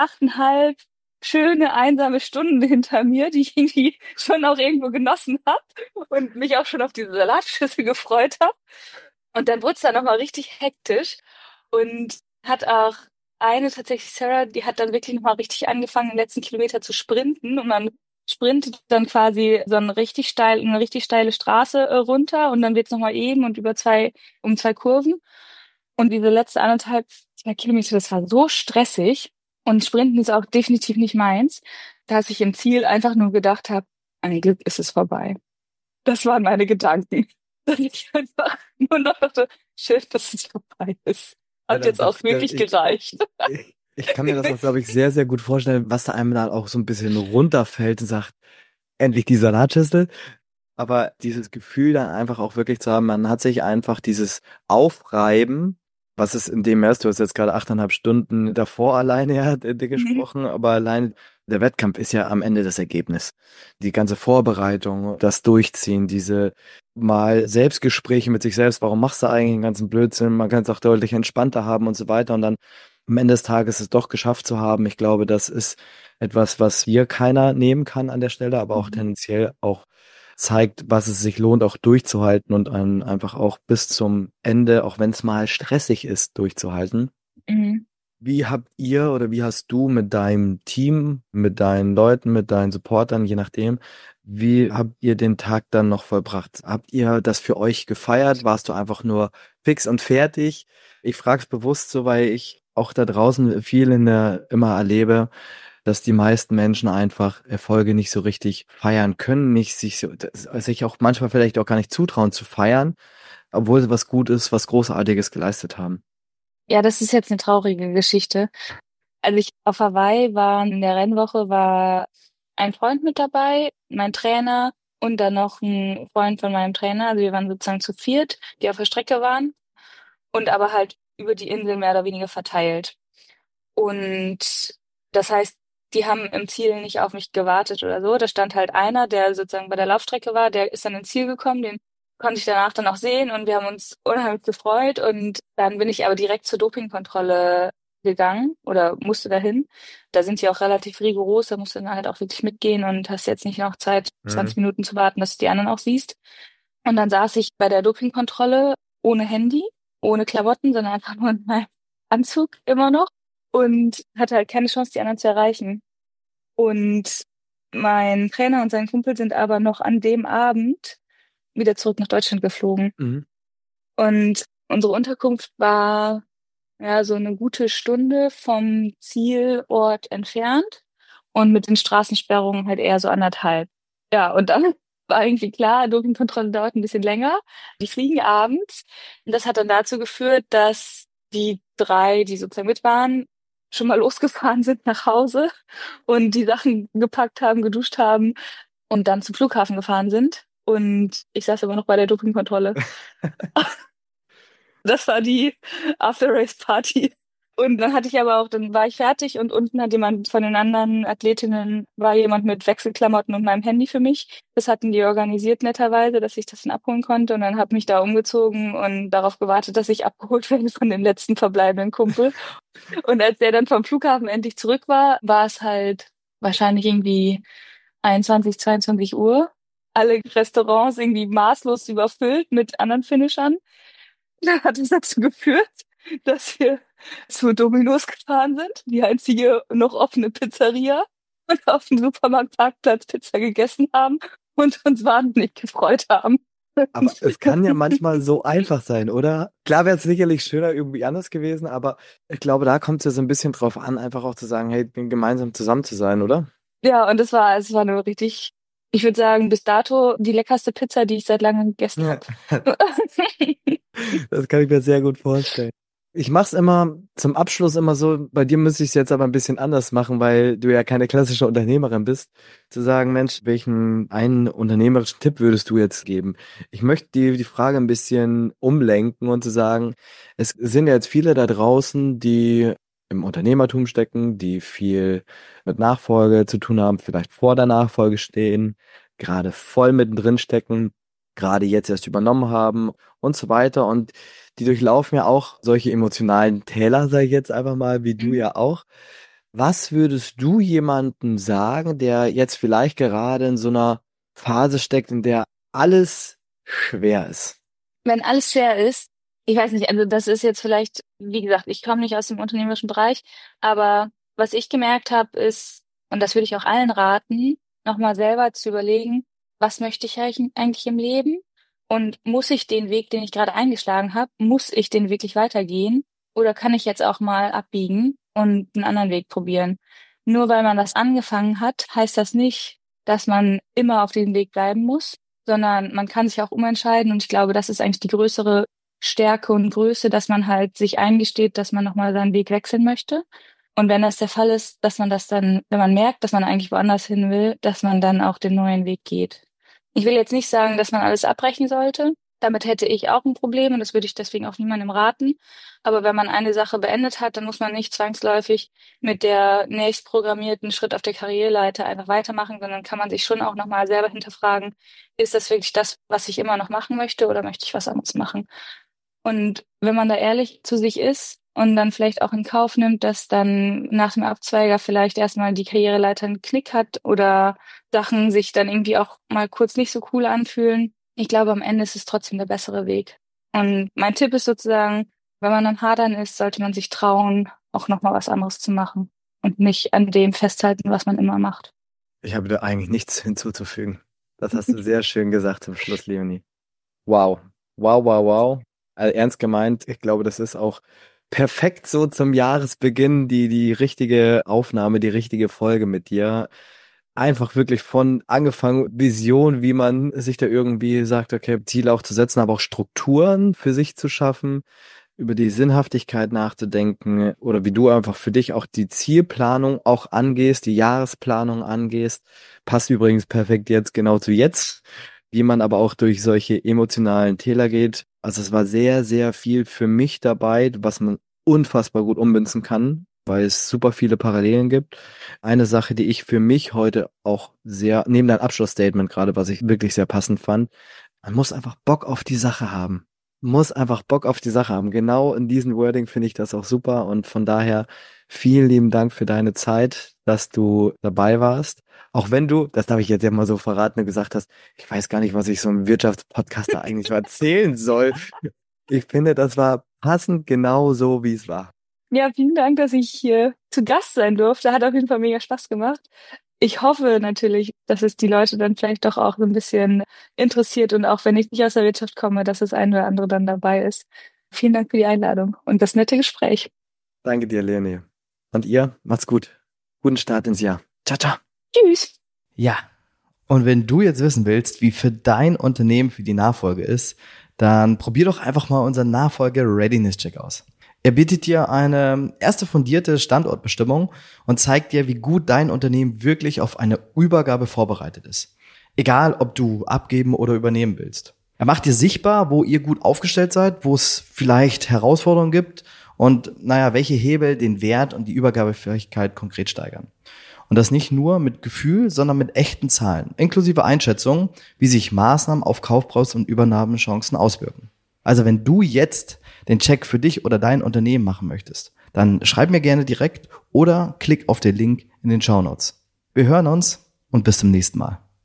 8,5 schöne, einsame Stunden hinter mir, die ich irgendwie schon auch irgendwo genossen habe und mich auch schon auf diese Salatschüssel gefreut habe. Und dann wurde es dann nochmal richtig hektisch und hat auch eine tatsächlich, Sarah, die hat dann wirklich nochmal richtig angefangen, den letzten Kilometer zu sprinten und man sprintet dann quasi so eine richtig steile Straße runter und dann wird's nochmal eben und um 2 Kurven. Und diese letzte 1,5, 2 Kilometer, das war so stressig und Sprinten ist auch definitiv nicht meins, dass ich im Ziel einfach nur gedacht habe, ein Glück ist es vorbei. Das waren meine Gedanken. Dass ich einfach nur noch dachte, schön, dass es vorbei ist. Hat jetzt auch wirklich gereicht. Ich kann mir das auch, glaube ich, sehr, sehr gut vorstellen, was da einem dann auch so ein bisschen runterfällt und sagt, endlich die Salatschüssel. Aber dieses Gefühl dann einfach auch wirklich zu haben, man hat sich einfach dieses Aufreiben, was es in dem erst, du hast jetzt gerade 8,5 Stunden davor alleine gesprochen, aber allein der Wettkampf ist ja am Ende das Ergebnis. Die ganze Vorbereitung, das Durchziehen, diese mal Selbstgespräche mit sich selbst, warum machst du eigentlich den ganzen Blödsinn, man kann es auch deutlich entspannter haben und so weiter und dann am Ende des Tages es doch geschafft zu haben. Ich glaube, das ist etwas, was hier keiner nehmen kann an der Stelle, aber auch tendenziell auch zeigt, was es sich lohnt, auch durchzuhalten und einfach auch bis zum Ende, auch wenn es mal stressig ist, durchzuhalten. Mhm. Wie habt ihr oder wie hast du mit deinem Team, mit deinen Leuten, mit deinen Supportern, je nachdem, wie habt ihr den Tag dann noch vollbracht? Habt ihr das für euch gefeiert? Warst du einfach nur fix und fertig? Ich frage es bewusst so, weil ich auch da draußen viel immer erlebe, dass die meisten Menschen einfach Erfolge nicht so richtig feiern können, sich auch manchmal vielleicht auch gar nicht zutrauen zu feiern, obwohl sie was Gutes, was Großartiges geleistet haben. Ja, das ist jetzt eine traurige Geschichte. Als ich auf Hawaii war, in der Rennwoche war ein Freund mit dabei, mein Trainer und dann noch ein Freund von meinem Trainer. Also wir waren sozusagen zu viert, die auf der Strecke waren und aber halt über die Insel mehr oder weniger verteilt. Und das heißt, die haben im Ziel nicht auf mich gewartet oder so. Da stand halt einer, der sozusagen bei der Laufstrecke war, der ist dann ins Ziel gekommen, den konnte ich danach dann auch sehen und wir haben uns unheimlich gefreut und dann bin ich aber direkt zur Dopingkontrolle gegangen oder musste dahin. Da sind sie auch relativ rigoros, da musst du dann halt auch wirklich mitgehen und hast jetzt nicht noch Zeit, 20 Minuten zu warten, dass du die anderen auch siehst. Und dann saß ich bei der Dopingkontrolle ohne Handy, ohne Klamotten, sondern einfach nur in meinem Anzug immer noch und hatte halt keine Chance, die anderen zu erreichen. Und mein Trainer und sein Kumpel sind aber noch an dem Abend wieder zurück nach Deutschland geflogen. Mhm. Und unsere Unterkunft war ja so eine gute Stunde vom Zielort entfernt und mit den Straßensperrungen halt eher so 1,5. Ja, und dann war irgendwie klar, Dopingkontrolle dauert ein bisschen länger. Die fliegen abends. Und das hat dann dazu geführt, dass die 3, die sozusagen mit waren, schon mal losgefahren sind nach Hause und die Sachen gepackt haben, geduscht haben und dann zum Flughafen gefahren sind. Und ich saß aber noch bei der Dopingkontrolle. Das war die After-Race-Party. Und dann war ich fertig und unten hat jemand von den anderen Athletinnen, war jemand mit Wechselklamotten und meinem Handy für mich. Das hatten die organisiert netterweise, dass ich das dann abholen konnte und dann habe mich da umgezogen und darauf gewartet, dass ich abgeholt werde von dem letzten verbleibenden Kumpel. Und als der dann vom Flughafen endlich zurück war es halt wahrscheinlich irgendwie 21, 22 Uhr. Alle Restaurants irgendwie maßlos überfüllt mit anderen Finishern. Dann hat es dazu geführt, dass wir zu Domino's gefahren sind, die einzige noch offene Pizzeria, und auf dem Supermarktparkplatz Pizza gegessen haben und uns wahnsinnig gefreut haben. Aber es kann ja manchmal so einfach sein, oder? Klar wäre es sicherlich schöner irgendwie anders gewesen, aber ich glaube, da kommt es ja so ein bisschen drauf an, einfach auch zu sagen, hey, gemeinsam zusammen zu sein, oder? Ja, und es war nur richtig, ich würde sagen, bis dato die leckerste Pizza, die ich seit langem gegessen Ja, habe. das kann ich mir sehr gut vorstellen. Ich mach's immer zum Abschluss immer so, bei dir müsste ich es jetzt aber ein bisschen anders machen, weil du ja keine klassische Unternehmerin bist, zu sagen, Mensch, welchen einen unternehmerischen Tipp würdest du jetzt geben? Ich möchte die Frage ein bisschen umlenken und zu sagen, es sind ja jetzt viele da draußen, die im Unternehmertum stecken, die viel mit Nachfolge zu tun haben, vielleicht vor der Nachfolge stehen, gerade voll mittendrin stecken, gerade jetzt erst übernommen haben und so weiter. Und die durchlaufen ja auch solche emotionalen Täler, sage ich jetzt einfach mal, wie du ja auch. Was würdest du jemandem sagen, der jetzt vielleicht gerade in so einer Phase steckt, in der alles schwer ist? Wenn alles schwer ist, ich weiß nicht, also das ist jetzt vielleicht, wie gesagt, ich komme nicht aus dem unternehmerischen Bereich, aber was ich gemerkt habe, ist, und das würde ich auch allen raten, nochmal selber zu überlegen, was möchte ich eigentlich im Leben? Und muss ich den Weg, den ich gerade eingeschlagen habe, muss ich den wirklich weitergehen? Oder kann ich jetzt auch mal abbiegen und einen anderen Weg probieren? Nur weil man das angefangen hat, heißt das nicht, dass man immer auf diesem Weg bleiben muss, sondern man kann sich auch umentscheiden. Und ich glaube, das ist eigentlich die größere Stärke und Größe, dass man halt sich eingesteht, dass man nochmal seinen Weg wechseln möchte. Und wenn das der Fall ist, dass man das dann, wenn man merkt, dass man eigentlich woanders hin will, dass man dann auch den neuen Weg geht. Ich will jetzt nicht sagen, dass man alles abbrechen sollte. Damit hätte ich auch ein Problem und das würde ich deswegen auch niemandem raten. Aber wenn man eine Sache beendet hat, dann muss man nicht zwangsläufig mit der nächst programmierten Schritt auf der Karriereleiter einfach weitermachen, sondern kann man sich schon auch nochmal selber hinterfragen, ist das wirklich das, was ich immer noch machen möchte oder möchte ich was anderes machen? Und wenn man da ehrlich zu sich ist und dann vielleicht auch in Kauf nimmt, dass dann nach dem Abzweiger vielleicht erstmal die Karriereleiter einen Knick hat oder Sachen sich dann irgendwie auch mal kurz nicht so cool anfühlen, ich glaube, am Ende ist es trotzdem der bessere Weg. Und mein Tipp ist sozusagen, wenn man am Hadern ist, sollte man sich trauen, auch nochmal was anderes zu machen und nicht an dem festhalten, was man immer macht. Ich habe da eigentlich nichts hinzuzufügen. Das hast du sehr schön gesagt zum Schluss, Leonie. Wow. Wow, wow, wow. Also ernst gemeint, ich glaube, das ist auch perfekt so zum Jahresbeginn die richtige Aufnahme, die richtige Folge mit dir. Einfach wirklich von angefangen Vision, wie man sich da irgendwie sagt, okay, Ziele auch zu setzen, aber auch Strukturen für sich zu schaffen, über die Sinnhaftigkeit nachzudenken oder wie du einfach für dich auch die Zielplanung auch angehst, die Jahresplanung angehst. Passt übrigens perfekt jetzt genau zu jetzt, wie man aber auch durch solche emotionalen Täler geht. Also es war sehr, sehr viel für mich dabei, was man unfassbar gut ummünzen kann, weil es super viele Parallelen gibt. Eine Sache, die ich für mich heute auch sehr, neben deinem Abschlussstatement gerade, was ich wirklich sehr passend fand, man muss einfach Bock auf die Sache haben. Muss einfach Bock auf die Sache haben. Genau in diesem Wording finde ich das auch super und von daher vielen lieben Dank für deine Zeit, dass du dabei warst. Auch wenn du, das darf ich jetzt ja mal so verraten, gesagt hast, ich weiß gar nicht, was ich so einem Wirtschaftspodcaster eigentlich so erzählen soll. Ich finde, das war passend genau so, wie es war. Ja, vielen Dank, dass ich hier zu Gast sein durfte. Hat auf jeden Fall mega Spaß gemacht. Ich hoffe natürlich, dass es die Leute dann vielleicht doch auch so ein bisschen interessiert und auch wenn ich nicht aus der Wirtschaft komme, dass das eine oder andere dann dabei ist. Vielen Dank für die Einladung und das nette Gespräch. Danke dir, Leonie. Und ihr, macht's gut. Guten Start ins Jahr. Ciao, ciao. Tschüss. Ja, und wenn du jetzt wissen willst, wie für dein Unternehmen für die Nachfolge ist, dann probier doch einfach mal unseren Nachfolge-Readiness-Check aus. Er bietet dir eine erste fundierte Standortbestimmung und zeigt dir, wie gut dein Unternehmen wirklich auf eine Übergabe vorbereitet ist. Egal, ob du abgeben oder übernehmen willst. Er macht dir sichtbar, wo ihr gut aufgestellt seid, wo es vielleicht Herausforderungen gibt und welche Hebel den Wert und die Übergabefähigkeit konkret steigern. Und das nicht nur mit Gefühl, sondern mit echten Zahlen, inklusive Einschätzungen, wie sich Maßnahmen auf Kaufpreis und Übernahmechancen auswirken. Also wenn du jetzt den Check für dich oder dein Unternehmen machen möchtest, dann schreib mir gerne direkt oder klick auf den Link in den Shownotes. Wir hören uns und bis zum nächsten Mal.